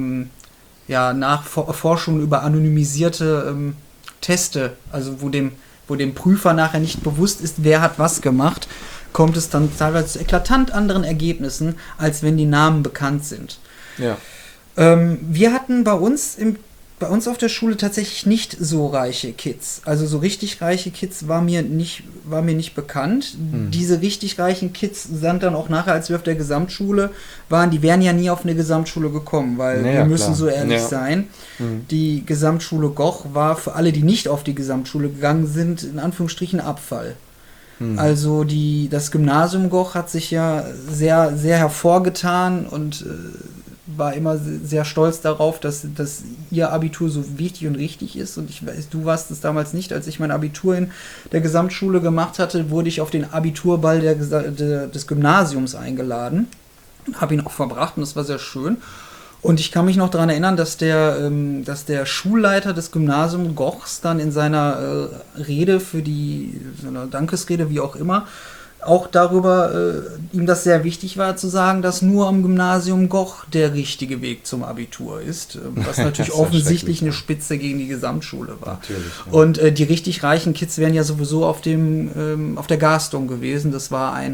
Forschungen über anonymisierte Teste, also wo dem Prüfer nachher nicht bewusst ist, wer hat was gemacht, kommt es dann teilweise zu eklatant anderen Ergebnissen, als wenn die Namen bekannt sind. Ja. Wir hatten bei uns auf der Schule tatsächlich nicht so reiche Kids. Also so richtig reiche Kids war mir nicht bekannt. Diese richtig reichen Kids sind dann auch nachher, als wir auf der Gesamtschule waren, die wären ja nie auf eine Gesamtschule gekommen, weil wir müssen so ehrlich sein. Die Gesamtschule Goch war für alle, die nicht auf die Gesamtschule gegangen sind, in Anführungsstrichen Abfall. Also das Gymnasium Goch hat sich ja sehr, sehr hervorgetan und war immer sehr stolz darauf, dass ihr Abitur so wichtig und richtig ist. Und ich weiß, du warst es damals nicht. Als ich mein Abitur in der Gesamtschule gemacht hatte, wurde ich auf den Abiturball des Gymnasiums eingeladen. Habe ihn auch verbracht und das war sehr schön. Und ich kann mich noch daran erinnern, dass der Schulleiter des Gymnasiums Gochs dann in seiner Rede seiner Dankesrede, wie auch immer, auch darüber, ihm das sehr wichtig war zu sagen, dass nur am Gymnasium Goch der richtige Weg zum Abitur ist, was natürlich Das ist offensichtlich eine schrecklich, Spitze gegen die Gesamtschule war. Natürlich. Ja. Und die richtig reichen Kids wären ja sowieso auf der Garstung gewesen. Das war ein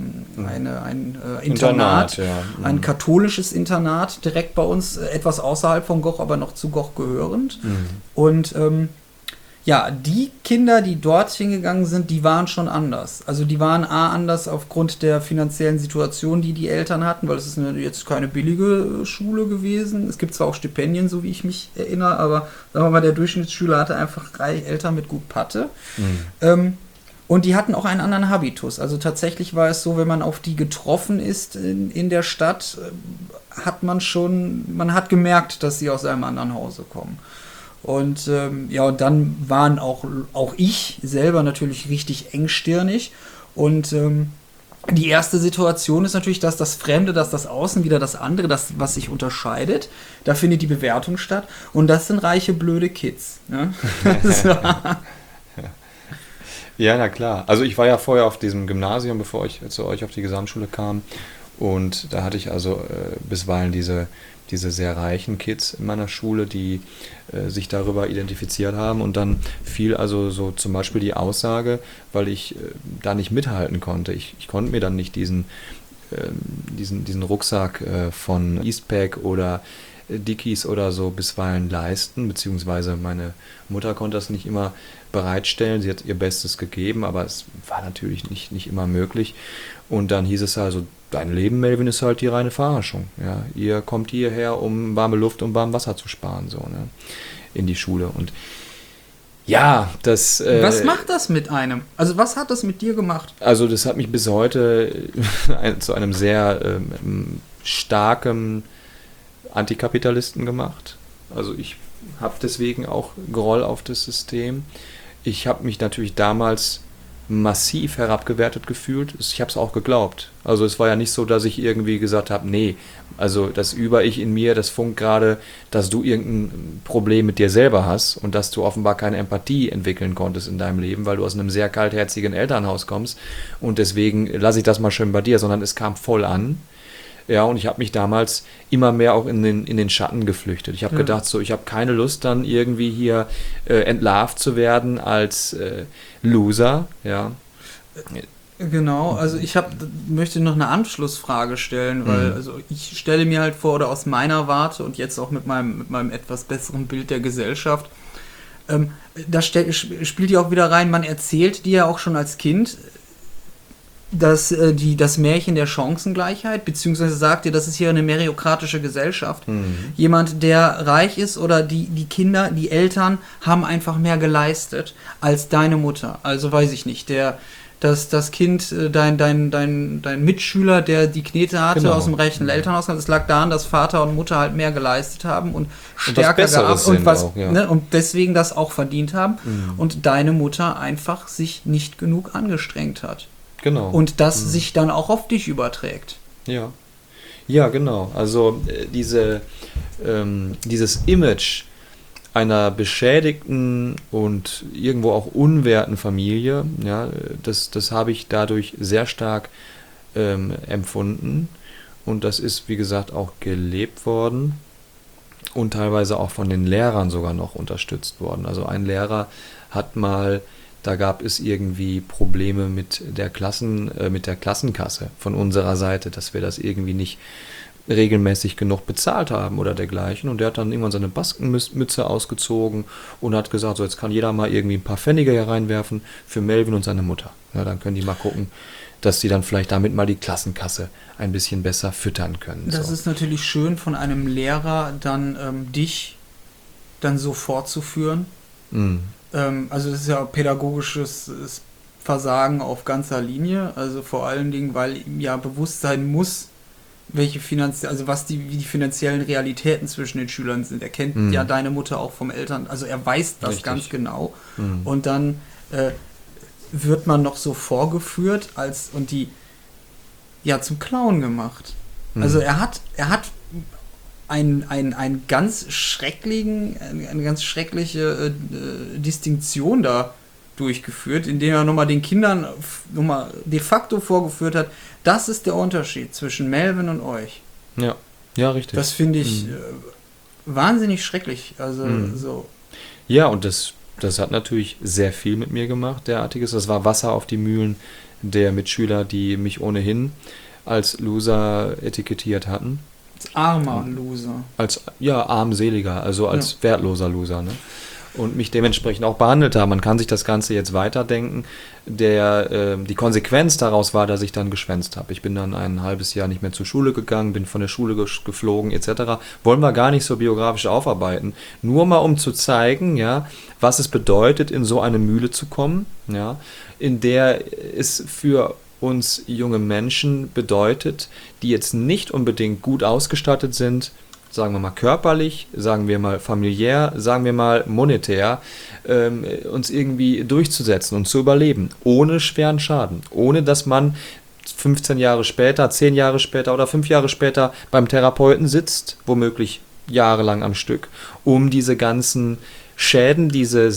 Internat, ja. ein katholisches Internat, direkt bei uns, etwas außerhalb von Goch, aber noch zu Goch gehörend. Und ja, die Kinder, die dort hingegangen sind, die waren schon anders. Also die waren anders aufgrund der finanziellen Situation, die die Eltern hatten, weil es ist jetzt keine billige Schule gewesen. Es gibt zwar auch Stipendien, so wie ich mich erinnere, aber sagen wir mal, der Durchschnittsschüler hatte einfach Eltern mit gut Patte. Und die hatten auch einen anderen Habitus. Also tatsächlich war es so, wenn man auf die getroffen ist in der Stadt, man hat gemerkt, dass sie aus einem anderen Hause kommen. Und und dann waren auch ich selber natürlich richtig engstirnig. Und die erste Situation ist natürlich, dass das Fremde, dass das Außen wieder das andere, das, was sich unterscheidet. Da findet die Bewertung statt. Und das sind reiche, blöde Kids. Ne? Ja, na klar. Also ich war ja vorher auf diesem Gymnasium, bevor ich zu euch auf die Gesamtschule kam. Und da hatte ich also bisweilen diese sehr reichen Kids in meiner Schule, die sich darüber identifiziert haben. Und dann fiel also so zum Beispiel die Aussage, weil ich da nicht mithalten konnte. Ich konnte mir dann nicht diesen Rucksack von Eastpak oder Dickies oder so bisweilen leisten, beziehungsweise meine Mutter konnte das nicht immer bereitstellen. Sie hat ihr Bestes gegeben, aber es war natürlich nicht immer möglich. Und dann hieß es also, dein Leben, Melvin, ist halt die reine Verarschung. Ja? Ihr kommt hierher, um warme Luft und warm Wasser zu sparen, so, ne? In die Schule. Und ja, das... was macht das mit einem? Also was hat das mit dir gemacht? Also das hat mich bis heute zu einem sehr starken Antikapitalisten gemacht. Also ich habe deswegen auch Groll auf das System. Ich habe mich natürlich damals massiv herabgewertet gefühlt. Ich habe es auch geglaubt. Also es war ja nicht so, dass ich irgendwie gesagt habe, nee, also das Über-Ich in mir, das funkt gerade, dass du irgendein Problem mit dir selber hast und dass du offenbar keine Empathie entwickeln konntest in deinem Leben, weil du aus einem sehr kaltherzigen Elternhaus kommst und deswegen lasse ich das mal schön bei dir, sondern es kam voll an. Ja, und ich habe mich damals immer mehr auch in den Schatten geflüchtet. Ich habe gedacht, so, ich habe keine Lust, dann irgendwie hier entlarvt zu werden als Loser, ja. Genau, also möchte noch eine Anschlussfrage stellen, weil also ich stelle mir halt vor, oder aus meiner Warte und jetzt auch mit meinem etwas besseren Bild der Gesellschaft, da spielt ja auch wieder rein, man erzählt dir ja auch schon als Kind, dass das Märchen der Chancengleichheit, beziehungsweise sagt dir, das ist hier eine meritokratische Gesellschaft. Jemand, der reich ist oder die Kinder, die Eltern haben einfach mehr geleistet als deine Mutter. Also weiß ich nicht, das Kind, dein Mitschüler, der die Knete hatte aus dem reichen Elternhaus, es lag daran, dass Vater und Mutter halt mehr geleistet haben und stärker gearbeitet und deswegen das auch verdient haben und deine Mutter einfach sich nicht genug angestrengt hat. Genau. Und das sich dann auch auf dich überträgt. Ja. Ja, genau. Also dieses Image einer beschädigten und irgendwo auch unwerten Familie, ja, das habe ich dadurch sehr stark empfunden. Und das ist, wie gesagt, auch gelebt worden und teilweise auch von den Lehrern sogar noch unterstützt worden. Also ein Lehrer hat mal... Da gab es irgendwie Probleme mit der Klassenkasse von unserer Seite, dass wir das irgendwie nicht regelmäßig genug bezahlt haben oder dergleichen. Und der hat dann irgendwann seine Baskenmütze ausgezogen und hat gesagt, so jetzt kann jeder mal irgendwie ein paar Pfennige hier reinwerfen für Melvin und seine Mutter. Ja, dann können die mal gucken, dass die dann vielleicht damit mal die Klassenkasse ein bisschen besser füttern können. Das ist natürlich schön von einem Lehrer dann dich dann so fortzuführen. Also das ist ja pädagogisches Versagen auf ganzer Linie, also vor allen Dingen, weil ihm ja bewusst sein muss, wie die finanziellen Realitäten zwischen den Schülern sind. Er kennt ja deine Mutter auch vom Eltern, also er weiß das Richtig. Ganz genau. Und dann wird man noch so vorgeführt und die zum Clown gemacht. Also er hat eine ganz schreckliche Distinktion da durchgeführt, in dem er nochmal den Kindern nochmal de facto vorgeführt hat, das ist der Unterschied zwischen Melvin und euch. Ja, ja, richtig. Das finde ich wahnsinnig schrecklich. Also so. Ja, und das hat natürlich sehr viel mit mir gemacht, derartiges. Das war Wasser auf die Mühlen der Mitschüler, die mich ohnehin als Loser etikettiert hatten. Als armer Loser. Als, armseliger, also als wertloser Loser, ne? Und mich dementsprechend auch behandelt haben. Man kann sich das Ganze jetzt weiterdenken. Die Konsequenz daraus war, dass ich dann geschwänzt habe. Ich bin dann ein halbes Jahr nicht mehr zur Schule gegangen, bin von der Schule geflogen etc. Wollen wir gar nicht so biografisch aufarbeiten. Nur mal um zu zeigen, ja, was es bedeutet, in so eine Mühle zu kommen, ja, in der es für uns junge Menschen bedeutet, die jetzt nicht unbedingt gut ausgestattet sind, sagen wir mal körperlich, sagen wir mal familiär, sagen wir mal monetär, uns irgendwie durchzusetzen und zu überleben, ohne schweren Schaden, ohne dass man 15 Jahre später, 10 Jahre später oder 5 Jahre später beim Therapeuten sitzt, womöglich jahrelang am Stück, um diese ganzen Schäden, diese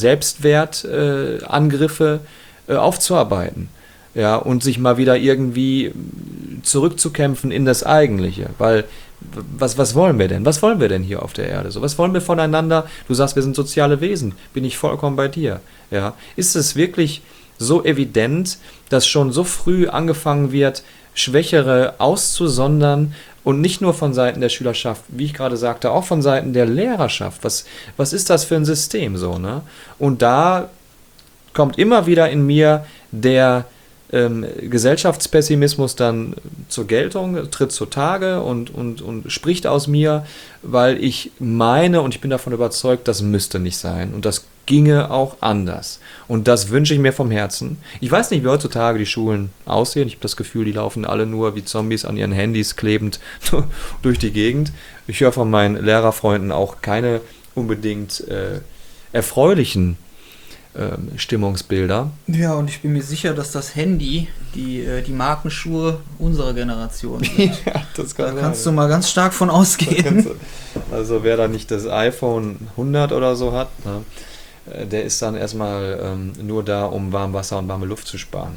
Selbstwertangriffe aufzuarbeiten. Ja, und sich mal wieder irgendwie zurückzukämpfen in das Eigentliche, weil was wollen wir denn? Was wollen wir denn hier auf der Erde? So, was wollen wir voneinander? Du sagst, wir sind soziale Wesen. Bin ich vollkommen bei dir. Ja, ist es wirklich so evident, dass schon so früh angefangen wird, Schwächere auszusondern und nicht nur von Seiten der Schülerschaft, wie ich gerade sagte, auch von Seiten der Lehrerschaft? Was ist das für ein System so, ne? Und da kommt immer wieder in mir der Gesellschaftspessimismus dann zur Geltung, tritt zutage und spricht aus mir, weil ich meine und ich bin davon überzeugt, das müsste nicht sein und das ginge auch anders. Und das wünsche ich mir vom Herzen. Ich weiß nicht, wie heutzutage die Schulen aussehen. Ich habe das Gefühl, die laufen alle nur wie Zombies an ihren Handys klebend durch die Gegend. Ich höre von meinen Lehrerfreunden auch keine unbedingt erfreulichen Stimmungsbilder. Ja, und ich bin mir sicher, dass das Handy die Markenschuhe unserer Generation sind. Ja, das da kannst du mal ganz stark von ausgehen. Also wer da nicht das iPhone 100 oder so hat, ne, der ist dann erstmal nur da, um warm Wasser und warme Luft zu sparen.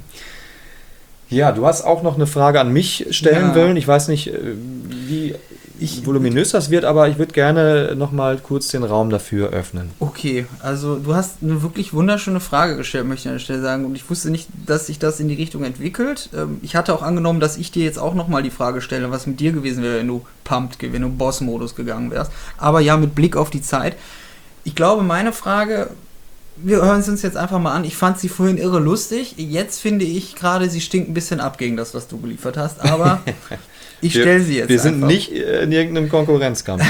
Ja, du hast auch noch eine Frage an mich stellen wollen. Ich weiß nicht, wie voluminös das wird, aber ich würde gerne noch mal kurz den Raum dafür öffnen. Okay, also du hast eine wirklich wunderschöne Frage gestellt, möchte ich an der Stelle sagen. Und ich wusste nicht, dass sich das in die Richtung entwickelt. Ich hatte auch angenommen, dass ich dir jetzt auch noch mal die Frage stelle, was mit dir gewesen wäre, wenn du wenn du Boss-Modus gegangen wärst. Aber ja, mit Blick auf die Zeit. Ich glaube, meine Frage, wir hören es uns jetzt einfach mal an. Ich fand sie vorhin irre lustig. Jetzt finde ich gerade, sie stinkt ein bisschen ab gegen das, was du geliefert hast. Aber ich stelle sie jetzt Wir sind nicht in irgendeinem Konkurrenzkampf.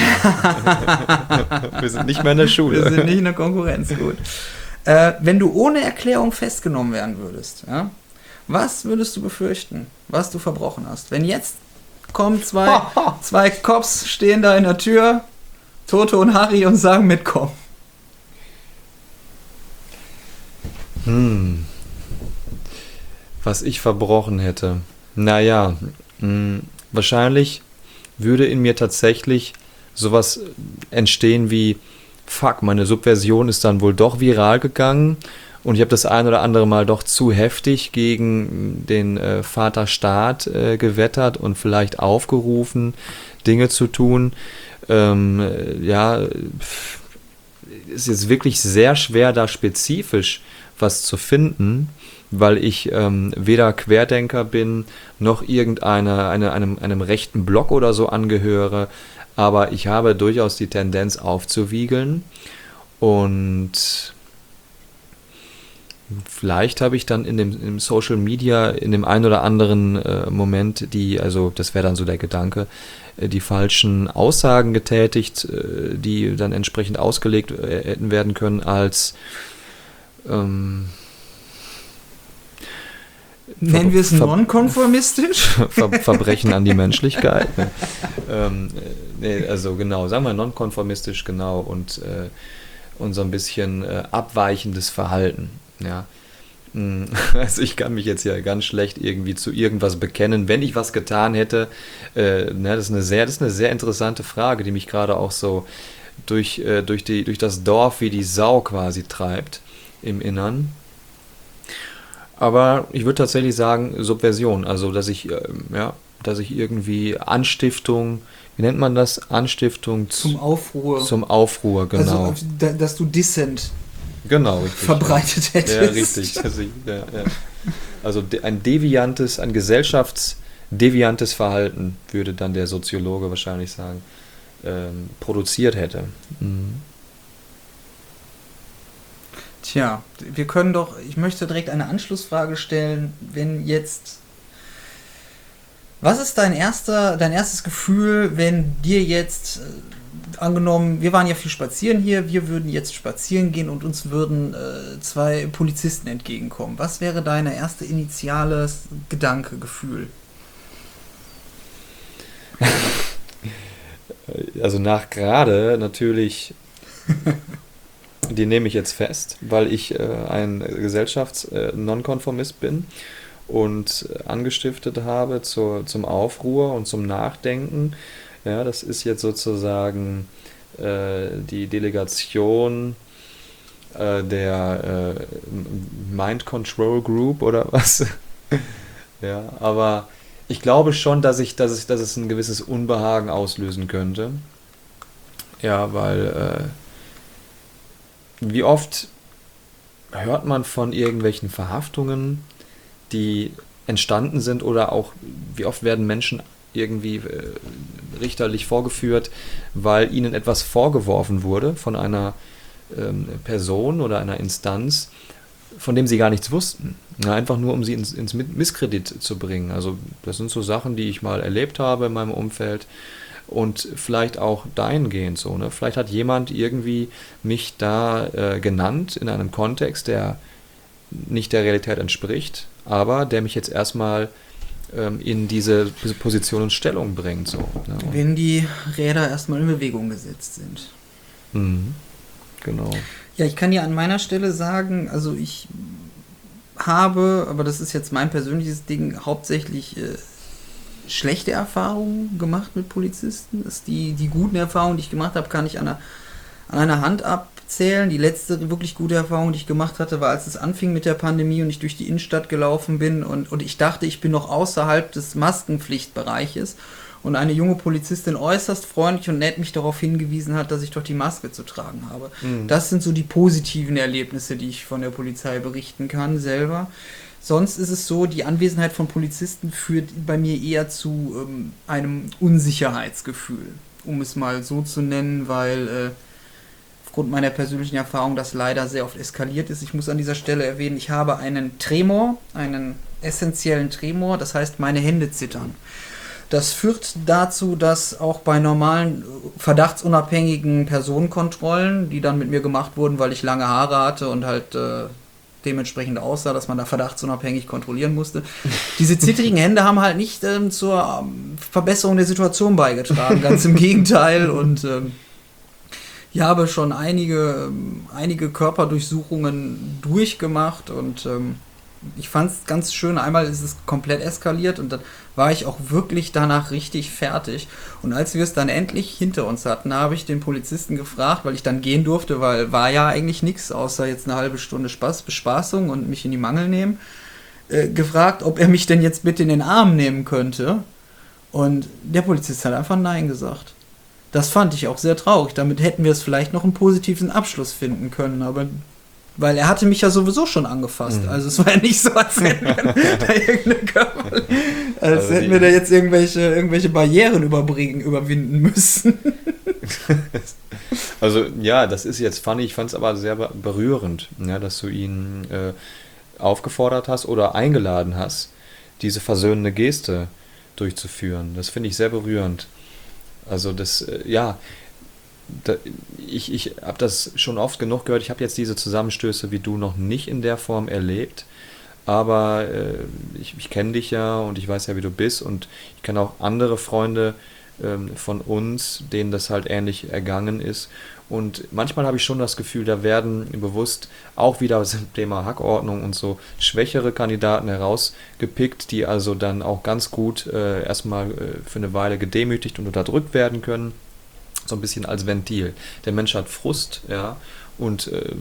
Wir sind nicht mehr in der Schule. Wir sind nicht in der Konkurrenz, gut. Wenn du ohne Erklärung festgenommen werden würdest, ja, was würdest du befürchten, was du verbrochen hast? Wenn jetzt kommen zwei Cops, stehen da in der Tür, Toto und Harry, und sagen, mitkommen. Was ich verbrochen hätte. Naja, wahrscheinlich würde in mir tatsächlich sowas entstehen wie, fuck, meine Subversion ist dann wohl doch viral gegangen und ich habe das ein oder andere Mal doch zu heftig gegen den Vaterstaat gewettert und vielleicht aufgerufen, Dinge zu tun. Ist jetzt wirklich sehr schwer, da spezifisch was zu finden, weil ich weder Querdenker bin, noch einem rechten Block oder so angehöre, aber ich habe durchaus die Tendenz aufzuwiegeln und vielleicht habe ich dann im Social Media in dem einen oder anderen Moment das wäre dann so der Gedanke, die falschen Aussagen getätigt, die dann entsprechend ausgelegt hätten werden können als nennen wir es nonkonformistisch? Verbrechen an die Menschlichkeit. Also genau, sagen wir nonkonformistisch, genau, und so ein bisschen abweichendes Verhalten. Ja. Also ich kann mich jetzt ja ganz schlecht irgendwie zu irgendwas bekennen, wenn ich was getan hätte. Das ist eine sehr interessante Frage, die mich gerade auch so durch das Dorf wie die Sau quasi treibt im Innern. Aber ich würde tatsächlich sagen Subversion, also dass ich irgendwie Anstiftung, wie nennt man das? Anstiftung Zum Aufruhr. Zum Aufruhr, genau. Also, dass du Dissent Richtig. verbreitet hättest. Ja, richtig. Also ein gesellschaftsdeviantes Verhalten, würde dann der Soziologe wahrscheinlich sagen, produziert hätte. Mhm. Tja, ich möchte direkt eine Anschlussfrage stellen, was ist dein erstes Gefühl, wenn dir jetzt, angenommen, wir waren ja viel spazieren hier, wir würden jetzt spazieren gehen und uns würden 2 Polizisten entgegenkommen. Was wäre deine erste initiales Gefühl? Also nach gerade natürlich, die nehme ich jetzt fest, weil ich ein Gesellschafts-Nonkonformist bin und angestiftet habe zum Aufruhr und zum Nachdenken. Ja, das ist jetzt sozusagen die Delegation der Mind Control Group oder was. Ja, aber ich glaube schon, dass es ein gewisses Unbehagen auslösen könnte. Ja, weil wie oft hört man von irgendwelchen Verhaftungen, die entstanden sind, oder auch wie oft werden Menschen irgendwie richterlich vorgeführt, weil ihnen etwas vorgeworfen wurde von einer Person oder einer Instanz, von dem sie gar nichts wussten. Ja, einfach nur, um sie ins Misskredit zu bringen. Also das sind so Sachen, die ich mal erlebt habe in meinem Umfeld und vielleicht auch dahingehend so. Ne? Vielleicht hat jemand irgendwie mich da genannt in einem Kontext, der nicht der Realität entspricht, aber der mich jetzt erstmal in diese Position und Stellung bringt. So, ne? Wenn die Räder erstmal in Bewegung gesetzt sind. Mhm. Genau. Ja, ich kann dir an meiner Stelle sagen, also ich habe, aber das ist jetzt mein persönliches Ding, hauptsächlich schlechte Erfahrungen gemacht mit Polizisten. Die guten Erfahrungen, die ich gemacht habe, kann ich an einer Hand abzählen. Die letzte wirklich gute Erfahrung, die ich gemacht hatte, war, als es anfing mit der Pandemie und ich durch die Innenstadt gelaufen bin und ich dachte, ich bin noch außerhalb des Maskenpflichtbereiches und eine junge Polizistin äußerst freundlich und nett mich darauf hingewiesen hat, dass ich doch die Maske zu tragen habe. Mhm. Das sind so die positiven Erlebnisse, die ich von der Polizei berichten kann selber. Sonst ist es so, die Anwesenheit von Polizisten führt bei mir eher zu einem Unsicherheitsgefühl, um es mal so zu nennen, weil aufgrund meiner persönlichen Erfahrung das leider sehr oft eskaliert ist. Ich muss an dieser Stelle erwähnen, ich habe einen Tremor, einen essentiellen Tremor, das heißt, meine Hände zittern. Das führt dazu, dass auch bei normalen, verdachtsunabhängigen Personenkontrollen, die dann mit mir gemacht wurden, weil ich lange Haare hatte und halt dementsprechend aussah, dass man da verdachtsunabhängig kontrollieren musste, diese zittrigen Hände haben halt nicht zur Verbesserung der Situation beigetragen, ganz im Gegenteil. Und ich habe schon einige Körperdurchsuchungen durchgemacht und ich fand es ganz schön. Einmal ist es komplett eskaliert und dann war ich auch wirklich danach richtig fertig. Und als wir es dann endlich hinter uns hatten, habe ich den Polizisten gefragt, weil ich dann gehen durfte, weil war ja eigentlich nichts, außer jetzt eine halbe Stunde Bespaßung und mich in die Mangel nehmen, gefragt, ob er mich denn jetzt bitte in den Arm nehmen könnte. Und der Polizist hat einfach Nein gesagt. Das fand ich auch sehr traurig. Damit hätten wir es vielleicht noch einen positiven Abschluss finden können, aber weil er hatte mich ja sowieso schon angefasst. Mhm. Also es war ja nicht so, als hätten wir da jetzt irgendwelche Barrieren überwinden müssen. Also ja, das ist jetzt funny. Ich fand es aber sehr berührend, ja, dass du ihn aufgefordert hast oder eingeladen hast, diese versöhnende Geste durchzuführen. Das finde ich sehr berührend. Also das, ich habe das schon oft genug gehört. Ich habe jetzt diese Zusammenstöße wie du noch nicht in der Form erlebt, aber ich kenne dich ja und ich weiß ja, wie du bist und ich kenne auch andere Freunde von uns, denen das halt ähnlich ergangen ist. Und manchmal habe ich schon das Gefühl, da werden bewusst auch wieder zum Thema Hackordnung und so schwächere Kandidaten herausgepickt, die also dann auch ganz gut erstmal für eine Weile gedemütigt und unterdrückt werden können. So ein bisschen als Ventil. Der Mensch hat Frust, ja, und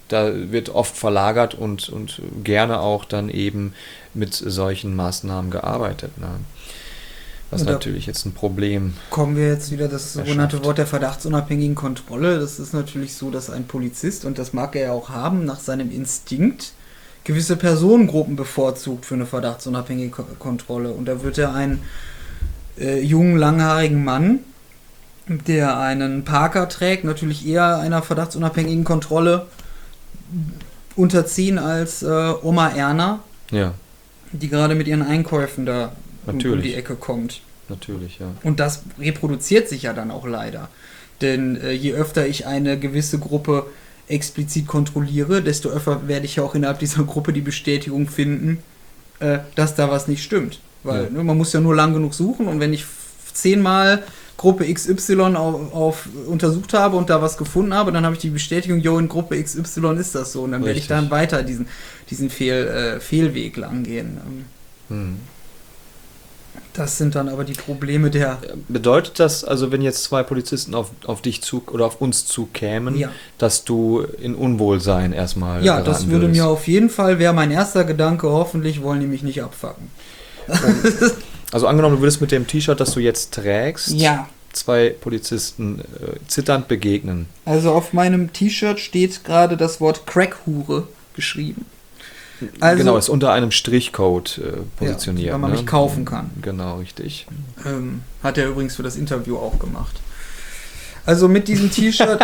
da wird oft verlagert und gerne auch dann eben mit solchen Maßnahmen gearbeitet. Ne? Was Und da natürlich jetzt ein Problem. Kommen wir jetzt wieder das sogenannte Erschafft. Wort der verdachtsunabhängigen Kontrolle. Das ist natürlich so, dass ein Polizist, und das mag er ja auch haben, nach seinem Instinkt gewisse Personengruppen bevorzugt für eine verdachtsunabhängige Kontrolle. Und da wird er einen jungen, langhaarigen Mann, der einen Parker trägt, natürlich eher einer verdachtsunabhängigen Kontrolle unterziehen als Oma Erna, Ja, die gerade mit ihren Einkäufen da um Natürlich. die Ecke kommt. natürlich, ja. Und das reproduziert sich ja dann auch leider. Denn je öfter ich eine gewisse Gruppe explizit kontrolliere, desto öfter werde ich ja auch innerhalb dieser Gruppe die Bestätigung finden, dass da was nicht stimmt. Weil Ja. ne, man muss ja nur lang genug suchen, und wenn ich 10-mal Gruppe XY auf untersucht habe und da was gefunden habe, dann habe ich die Bestätigung, in Gruppe XY ist das so. Und dann werde ich Richtig. dann weiter diesen Fehlweg lang gehen. Hm. Das sind dann aber die Probleme der... Bedeutet das, also wenn jetzt zwei Polizisten auf dich oder auf uns zukämen, Ja. dass du in Unwohlsein erstmal Ja, geraten das würde würdest? mir auf jeden Fall, wäre mein erster Gedanke, hoffentlich wollen die mich nicht abfacken. Also angenommen, du würdest mit dem T-Shirt, das du jetzt trägst, Ja, zwei Polizisten zitternd begegnen. also auf meinem T-Shirt steht gerade das Wort Crackhure geschrieben. Also, Genau, ist unter einem Strichcode positioniert. Ja, weil man ne? mich kaufen kann. Genau, richtig. Hat er übrigens für das Interview auch gemacht. Also mit diesem T-Shirt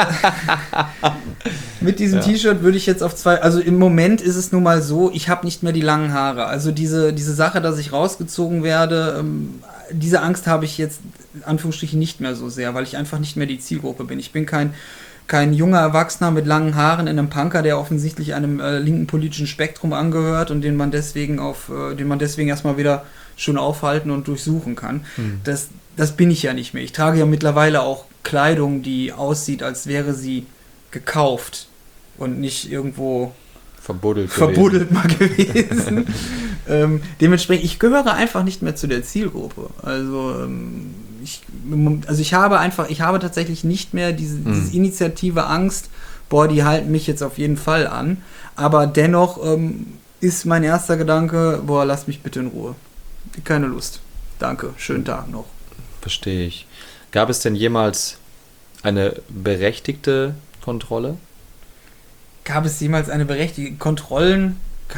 T-Shirt würde ich jetzt auf zwei, also im Moment ist es nun mal so, ich habe nicht mehr die langen Haare. Also diese Sache, dass ich rausgezogen werde, diese Angst habe ich jetzt in Anführungsstrichen nicht mehr so sehr, weil ich einfach nicht mehr die Zielgruppe bin. Ich bin kein junger Erwachsener mit langen Haaren in einem Punker, der offensichtlich einem linken politischen Spektrum angehört und den man deswegen erstmal wieder schön aufhalten und durchsuchen kann. Das bin ich ja nicht mehr. Ich trage ja mittlerweile auch Kleidung, die aussieht, als wäre sie gekauft und nicht irgendwo verbuddelt mal gewesen. Dementsprechend, ich gehöre einfach nicht mehr zu der Zielgruppe. Also ich habe tatsächlich nicht mehr diese Initiative Angst, die halten mich jetzt auf jeden Fall an. Aber dennoch ist mein erster Gedanke, lass mich bitte in Ruhe. Keine Lust. Danke, schönen Tag noch. Verstehe ich. Gab es denn jemals eine berechtigte Kontrolle? Gab es jemals eine berechtigte Kontrolle?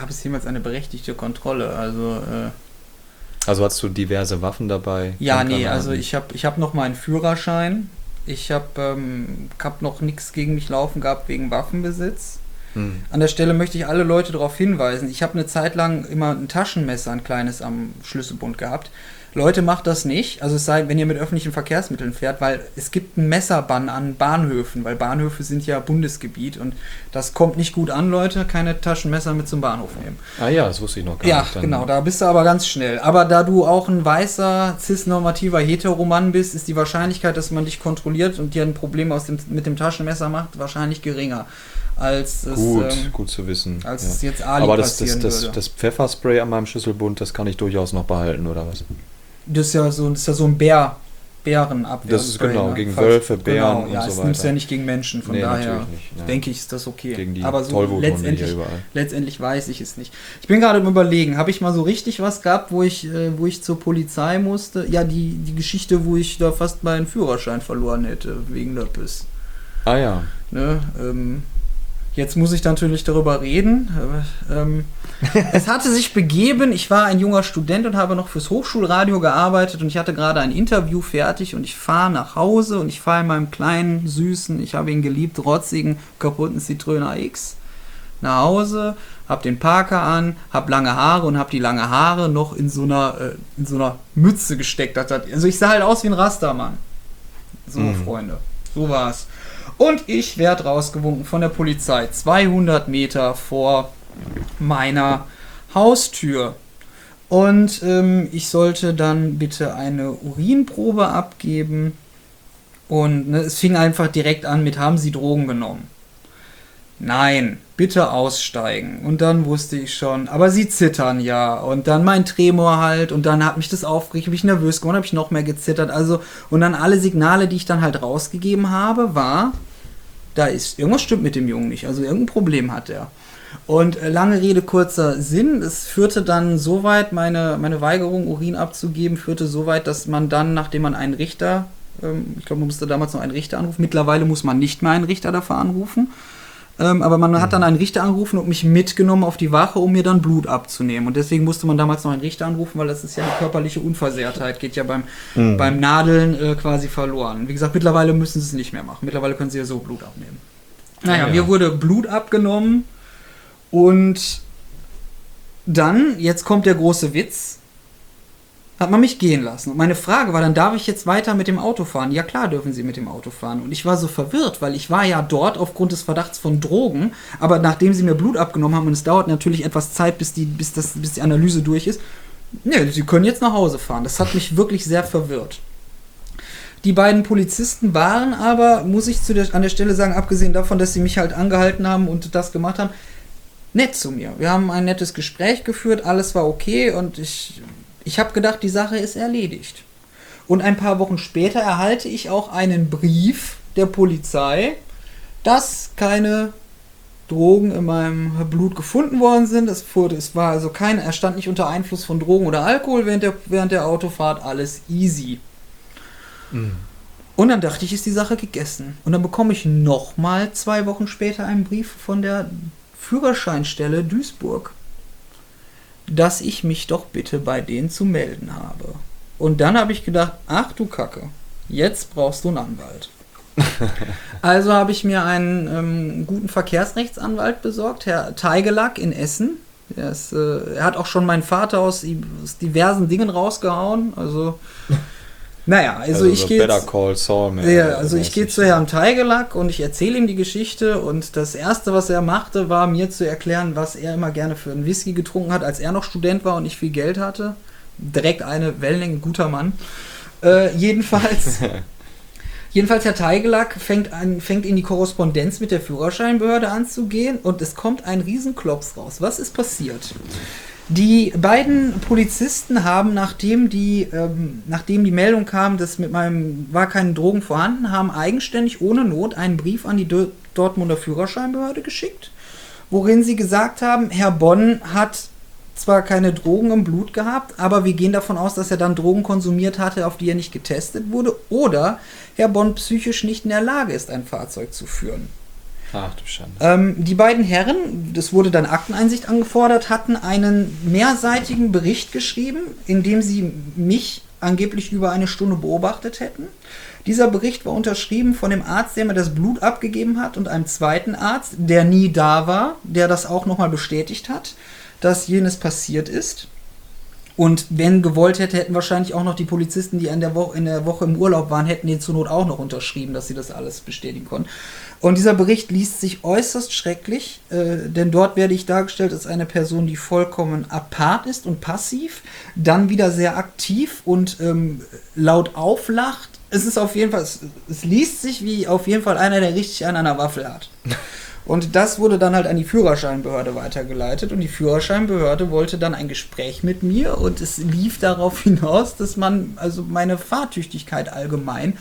Also hattest du diverse Waffen dabei? Ja, nee, Handgranaten? also ich hab noch meinen Führerschein. Ich hab noch nichts gegen mich laufen gehabt wegen Waffenbesitz. An der Stelle möchte ich alle Leute darauf hinweisen, ich habe eine Zeit lang immer ein Taschenmesser, ein kleines, am Schlüsselbund gehabt. Leute, macht das nicht, also es sei, wenn ihr mit öffentlichen Verkehrsmitteln fährt, weil es gibt einen Messerbann an Bahnhöfen, weil Bahnhöfe sind ja Bundesgebiet und das kommt nicht gut an, Leute, keine Taschenmesser mit zum Bahnhof nehmen. Ah ja, das wusste ich noch gar Ja, nicht. Dann- genau, da bist du aber ganz schnell. Aber da du auch ein weißer, cis-normativer Heteromann bist, ist die Wahrscheinlichkeit, dass man dich kontrolliert und dir ein Problem mit dem Taschenmesser macht, wahrscheinlich geringer, als es, Gut zu wissen. als ja. es jetzt Ali Aber passieren würde. das Pfefferspray an meinem Schlüsselbund, das kann ich durchaus noch behalten, oder was? Das ist ja so ein Bärenabwehr. Das ist genau, gegen Wölfe, Bären und ja, so es weiter. nimmst ja nicht gegen Menschen, von Nee, daher natürlich nicht, ja. denke ich, ist das okay. Gegen die aber so Tollwuthunde hier überall. letztendlich weiß ich es nicht. Ich bin gerade im Überlegen, habe ich mal so richtig was gehabt, wo ich zur Polizei musste? Ja, die Geschichte, wo ich da fast meinen Führerschein verloren hätte, wegen Löppes. Ah ja. Ne? Jetzt muss ich natürlich darüber reden. Es hatte sich begeben, ich war ein junger Student und habe noch fürs Hochschulradio gearbeitet und ich hatte gerade ein Interview fertig und ich fahre nach Hause und ich fahre in meinem kleinen, süßen, ich habe ihn geliebt, rotzigen, kaputten Citroën AX nach Hause, habe den Parker an, habe lange Haare und habe die lange Haare noch in so einer Mütze gesteckt. Also ich sah halt aus wie ein Rastermann. So, Freunde, so war's. Und ich werde rausgewunken von der Polizei, 200 Meter vor meiner Haustür. Und ich sollte dann bitte eine Urinprobe abgeben. Und es fing einfach direkt an mit, haben Sie Drogen genommen? Nein, bitte aussteigen. Und dann wusste ich schon, aber Sie zittern ja. Und dann mein Tremor halt. Und dann hat mich das aufgeregt, bin ich nervös geworden, habe ich noch mehr gezittert. Also, und dann alle Signale, die ich dann halt rausgegeben habe, war, irgendwas stimmt mit dem Jungen nicht, also irgendein Problem hat er. Und lange Rede, kurzer Sinn, es führte dann so weit, meine Weigerung, Urin abzugeben, führte so weit, dass man dann, nachdem man einen Richter, ich glaube, man musste damals noch einen Richter anrufen, mittlerweile muss man nicht mehr einen Richter dafür anrufen, aber man hat dann einen Richter angerufen und mich mitgenommen auf die Wache, um mir dann Blut abzunehmen. Und deswegen musste man damals noch einen Richter anrufen, weil das ist ja eine körperliche Unversehrtheit, geht ja beim Nadeln quasi verloren. Wie gesagt, mittlerweile müssen sie es nicht mehr machen. Mittlerweile können sie ja so Blut abnehmen. Naja, mir wurde Blut abgenommen und dann, jetzt kommt der große Witz, hat man mich gehen lassen. Und meine Frage war dann, darf ich jetzt weiter mit dem Auto fahren? Ja klar, dürfen Sie mit dem Auto fahren. Und ich war so verwirrt, weil ich war ja dort aufgrund des Verdachts von Drogen, aber nachdem sie mir Blut abgenommen haben, und es dauert natürlich etwas Zeit, bis die Analyse durch ist, ne, Sie können jetzt nach Hause fahren. Das hat mich wirklich sehr verwirrt. Die beiden Polizisten waren aber, muss ich an der Stelle sagen, abgesehen davon, dass sie mich halt angehalten haben und das gemacht haben, nett zu mir. Wir haben ein nettes Gespräch geführt, alles war okay und ich habe gedacht, die Sache ist erledigt. Und ein paar Wochen später erhalte ich auch einen Brief der Polizei, dass keine Drogen in meinem Blut gefunden worden sind. Er stand nicht unter Einfluss von Drogen oder Alkohol während der Autofahrt, alles easy. Mhm. Und dann dachte ich, ist die Sache gegessen. Und dann bekomme ich nochmal 2 Wochen später einen Brief von der Führerscheinstelle Duisburg, dass ich mich doch bitte bei denen zu melden habe. Und dann habe ich gedacht, ach du Kacke, jetzt brauchst du einen Anwalt. Also habe ich mir einen guten Verkehrsrechtsanwalt besorgt, Herr Teigelack in Essen. Er hat auch schon meinen Vater aus diversen Dingen rausgehauen. Also, naja, also ich gehe Better Call Saul. Ich gehe zu Herrn Teigelack und ich erzähle ihm die Geschichte und das Erste, was er machte, war mir zu erklären, was er immer gerne für einen Whisky getrunken hat, als er noch Student war und ich viel Geld hatte. Direkt eine Wellenlänge, guter Mann. Jedenfalls Herr Teigelack fängt in die Korrespondenz mit der Führerscheinbehörde anzugehen und es kommt ein Riesenklops raus. Was ist passiert? Die beiden Polizisten haben, nachdem die Meldung kam, dass war keine Drogen vorhanden, haben eigenständig ohne Not einen Brief an die Dortmunder Führerscheinbehörde geschickt, worin sie gesagt haben, Herr Bonn hat zwar keine Drogen im Blut gehabt, aber wir gehen davon aus, dass er dann Drogen konsumiert hatte, auf die er nicht getestet wurde, oder Herr Bonn psychisch nicht in der Lage ist, ein Fahrzeug zu führen. Ach du Schande. Die beiden Herren, das wurde dann Akteneinsicht angefordert, hatten einen mehrseitigen Bericht geschrieben, in dem sie mich angeblich über 1 Stunde beobachtet hätten. Dieser Bericht war unterschrieben von dem Arzt, der mir das Blut abgegeben hat, und einem zweiten Arzt, der nie da war, der das auch nochmal bestätigt hat, dass jenes passiert ist. Und wenn gewollt hätten wahrscheinlich auch noch die Polizisten, die in der Woche im Urlaub waren, hätten den zur Not auch noch unterschrieben, dass sie das alles bestätigen konnten. Und dieser Bericht liest sich äußerst schrecklich, denn dort werde ich dargestellt als eine Person, die vollkommen apart ist und passiv, dann wieder sehr aktiv und laut auflacht. Es ist auf jeden Fall, es liest sich wie auf jeden Fall einer, der richtig einen an der Waffel hat. Und das wurde dann halt an die Führerscheinbehörde weitergeleitet und die Führerscheinbehörde wollte dann ein Gespräch mit mir und es lief darauf hinaus, dass man also meine Fahrtüchtigkeit allgemein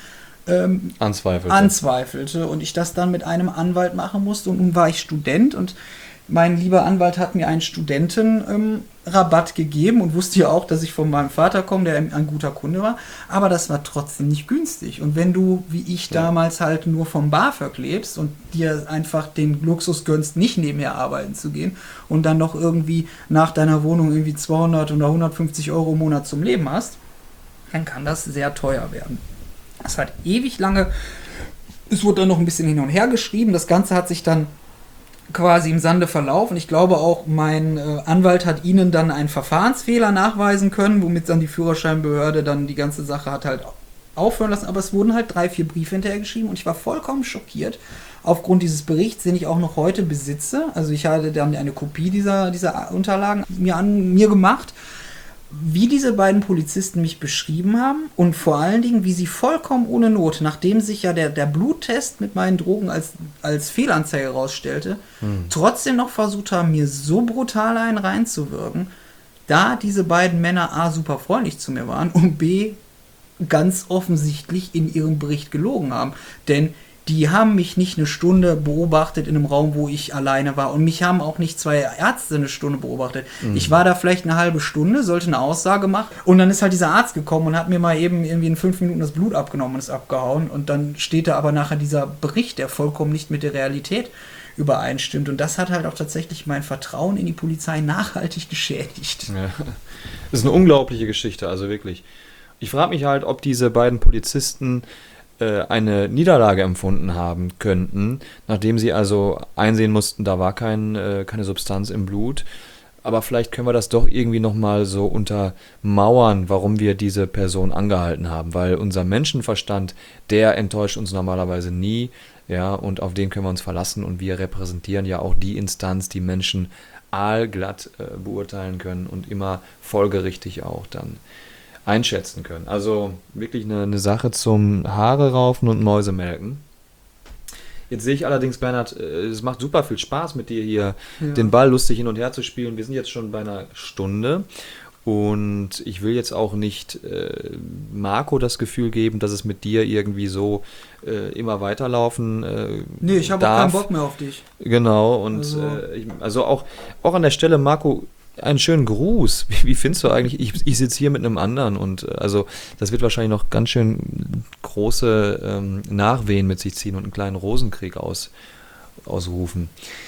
anzweifelte und ich das dann mit einem Anwalt machen musste. Und nun war ich Student und mein lieber Anwalt hat mir einen Studentenrabatt gegeben und wusste ja auch, dass ich von meinem Vater komme, der ein guter Kunde war, aber das war trotzdem nicht günstig. Und wenn du, wie ich damals halt nur vom BAföG lebst und dir einfach den Luxus gönnst, nicht nebenher arbeiten zu gehen und dann noch irgendwie nach deiner Wohnung irgendwie 200 oder 150 Euro im Monat zum Leben hast, dann kann das sehr teuer werden. Das hat ewig lange, es wurde dann noch ein bisschen hin und her geschrieben, das Ganze hat sich dann quasi im Sande verlaufen. Ich glaube auch, mein Anwalt hat ihnen dann einen Verfahrensfehler nachweisen können, womit dann die Führerscheinbehörde dann die ganze Sache hat halt aufhören lassen, aber es wurden halt 3-4 Briefe hinterher geschrieben und ich war vollkommen schockiert aufgrund dieses Berichts, den ich auch noch heute besitze. Also ich hatte dann eine Kopie dieser Unterlagen mir gemacht, wie diese beiden Polizisten mich beschrieben haben und vor allen Dingen, wie sie vollkommen ohne Not, nachdem sich ja der Bluttest mit meinen Drogen als Fehlanzeige rausstellte, trotzdem noch versucht haben, mir so brutal einen reinzuwirken, da diese beiden Männer A, super freundlich zu mir waren und B, ganz offensichtlich in ihrem Bericht gelogen haben. Denn Die haben mich nicht eine Stunde beobachtet in einem Raum, wo ich alleine war. Und mich haben auch nicht 2 Ärzte eine Stunde beobachtet. Ich war da vielleicht eine halbe Stunde, sollte eine Aussage machen. Und dann ist halt dieser Arzt gekommen und hat mir mal eben irgendwie in 5 Minuten das Blut abgenommen und ist abgehauen. Und dann steht da aber nachher dieser Bericht, der vollkommen nicht mit der Realität übereinstimmt. Und das hat halt auch tatsächlich mein Vertrauen in die Polizei nachhaltig geschädigt. Ja. Das ist eine unglaubliche Geschichte, also wirklich. Ich frage mich halt, ob diese beiden Polizisten eine Niederlage empfunden haben könnten, nachdem sie also einsehen mussten, da war keine Substanz im Blut. Aber vielleicht können wir das doch irgendwie nochmal so untermauern, warum wir diese Person angehalten haben. Weil unser Menschenverstand, der enttäuscht uns normalerweise nie. Ja, und auf den können wir uns verlassen. Und wir repräsentieren ja auch die Instanz, die Menschen aalglatt beurteilen können und immer folgerichtig auch dann einschätzen können. Also wirklich eine Sache zum Haare raufen und Mäuse melken. Jetzt sehe ich allerdings, Bernhard, es macht super viel Spaß mit dir hier den Ball lustig hin und her zu spielen. Wir sind jetzt schon bei einer Stunde und ich will jetzt auch nicht Marco das Gefühl geben, dass es mit dir irgendwie so immer weiterlaufen Nee, ich habe auch keinen Bock mehr auf dich. Genau, und also auch an der Stelle, Marco, einen schönen Gruß. Wie findest du eigentlich? Ich sitze hier mit einem anderen und also das wird wahrscheinlich noch ganz schön große Nachwehen mit sich ziehen und einen kleinen Rosenkrieg ausrufen.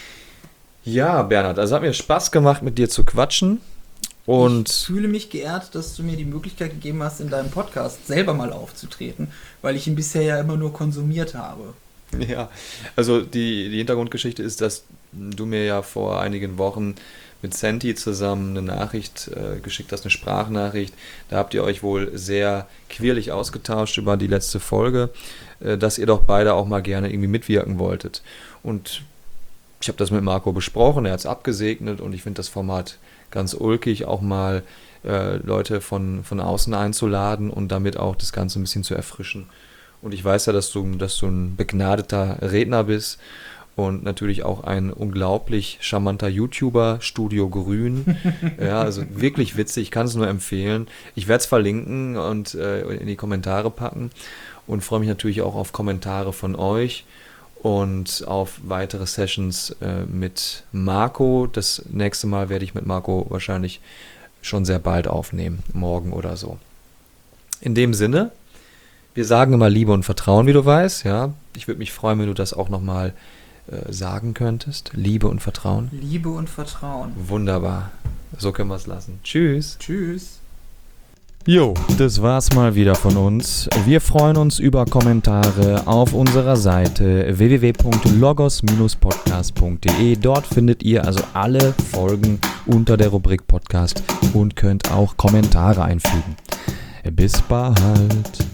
Ja, Bernhard, also hat mir Spaß gemacht, mit dir zu quatschen. Und ich fühle mich geehrt, dass du mir die Möglichkeit gegeben hast, in deinem Podcast selber mal aufzutreten, weil ich ihn bisher ja immer nur konsumiert habe. Ja, also die Hintergrundgeschichte ist, dass du mir ja vor einigen Wochen mit Santi zusammen eine Nachricht geschickt hast, eine Sprachnachricht. Da habt ihr euch wohl sehr quirlig ausgetauscht über die letzte Folge, dass ihr doch beide auch mal gerne irgendwie mitwirken wolltet. Und ich habe das mit Marco besprochen, er hat es abgesegnet und ich finde das Format ganz ulkig, auch mal Leute von außen einzuladen und damit auch das Ganze ein bisschen zu erfrischen. Und ich weiß ja, dass du ein begnadeter Redner bist und natürlich auch ein unglaublich charmanter YouTuber, Studio Grün. Ja, also wirklich witzig, ich kann es nur empfehlen. Ich werde es verlinken und in die Kommentare packen und freue mich natürlich auch auf Kommentare von euch und auf weitere Sessions mit Marco. Das nächste Mal werde ich mit Marco wahrscheinlich schon sehr bald aufnehmen, morgen oder so. In dem Sinne, wir sagen immer Liebe und Vertrauen, wie du weißt. Ja, ich würde mich freuen, wenn du das auch nochmal sagen könntest. Liebe und Vertrauen. Liebe und Vertrauen. Wunderbar. So können wir es lassen. Tschüss. Tschüss. Jo, das war's mal wieder von uns. Wir freuen uns über Kommentare auf unserer Seite www.logos-podcast.de. Dort findet ihr also alle Folgen unter der Rubrik Podcast und könnt auch Kommentare einfügen. Bis bald.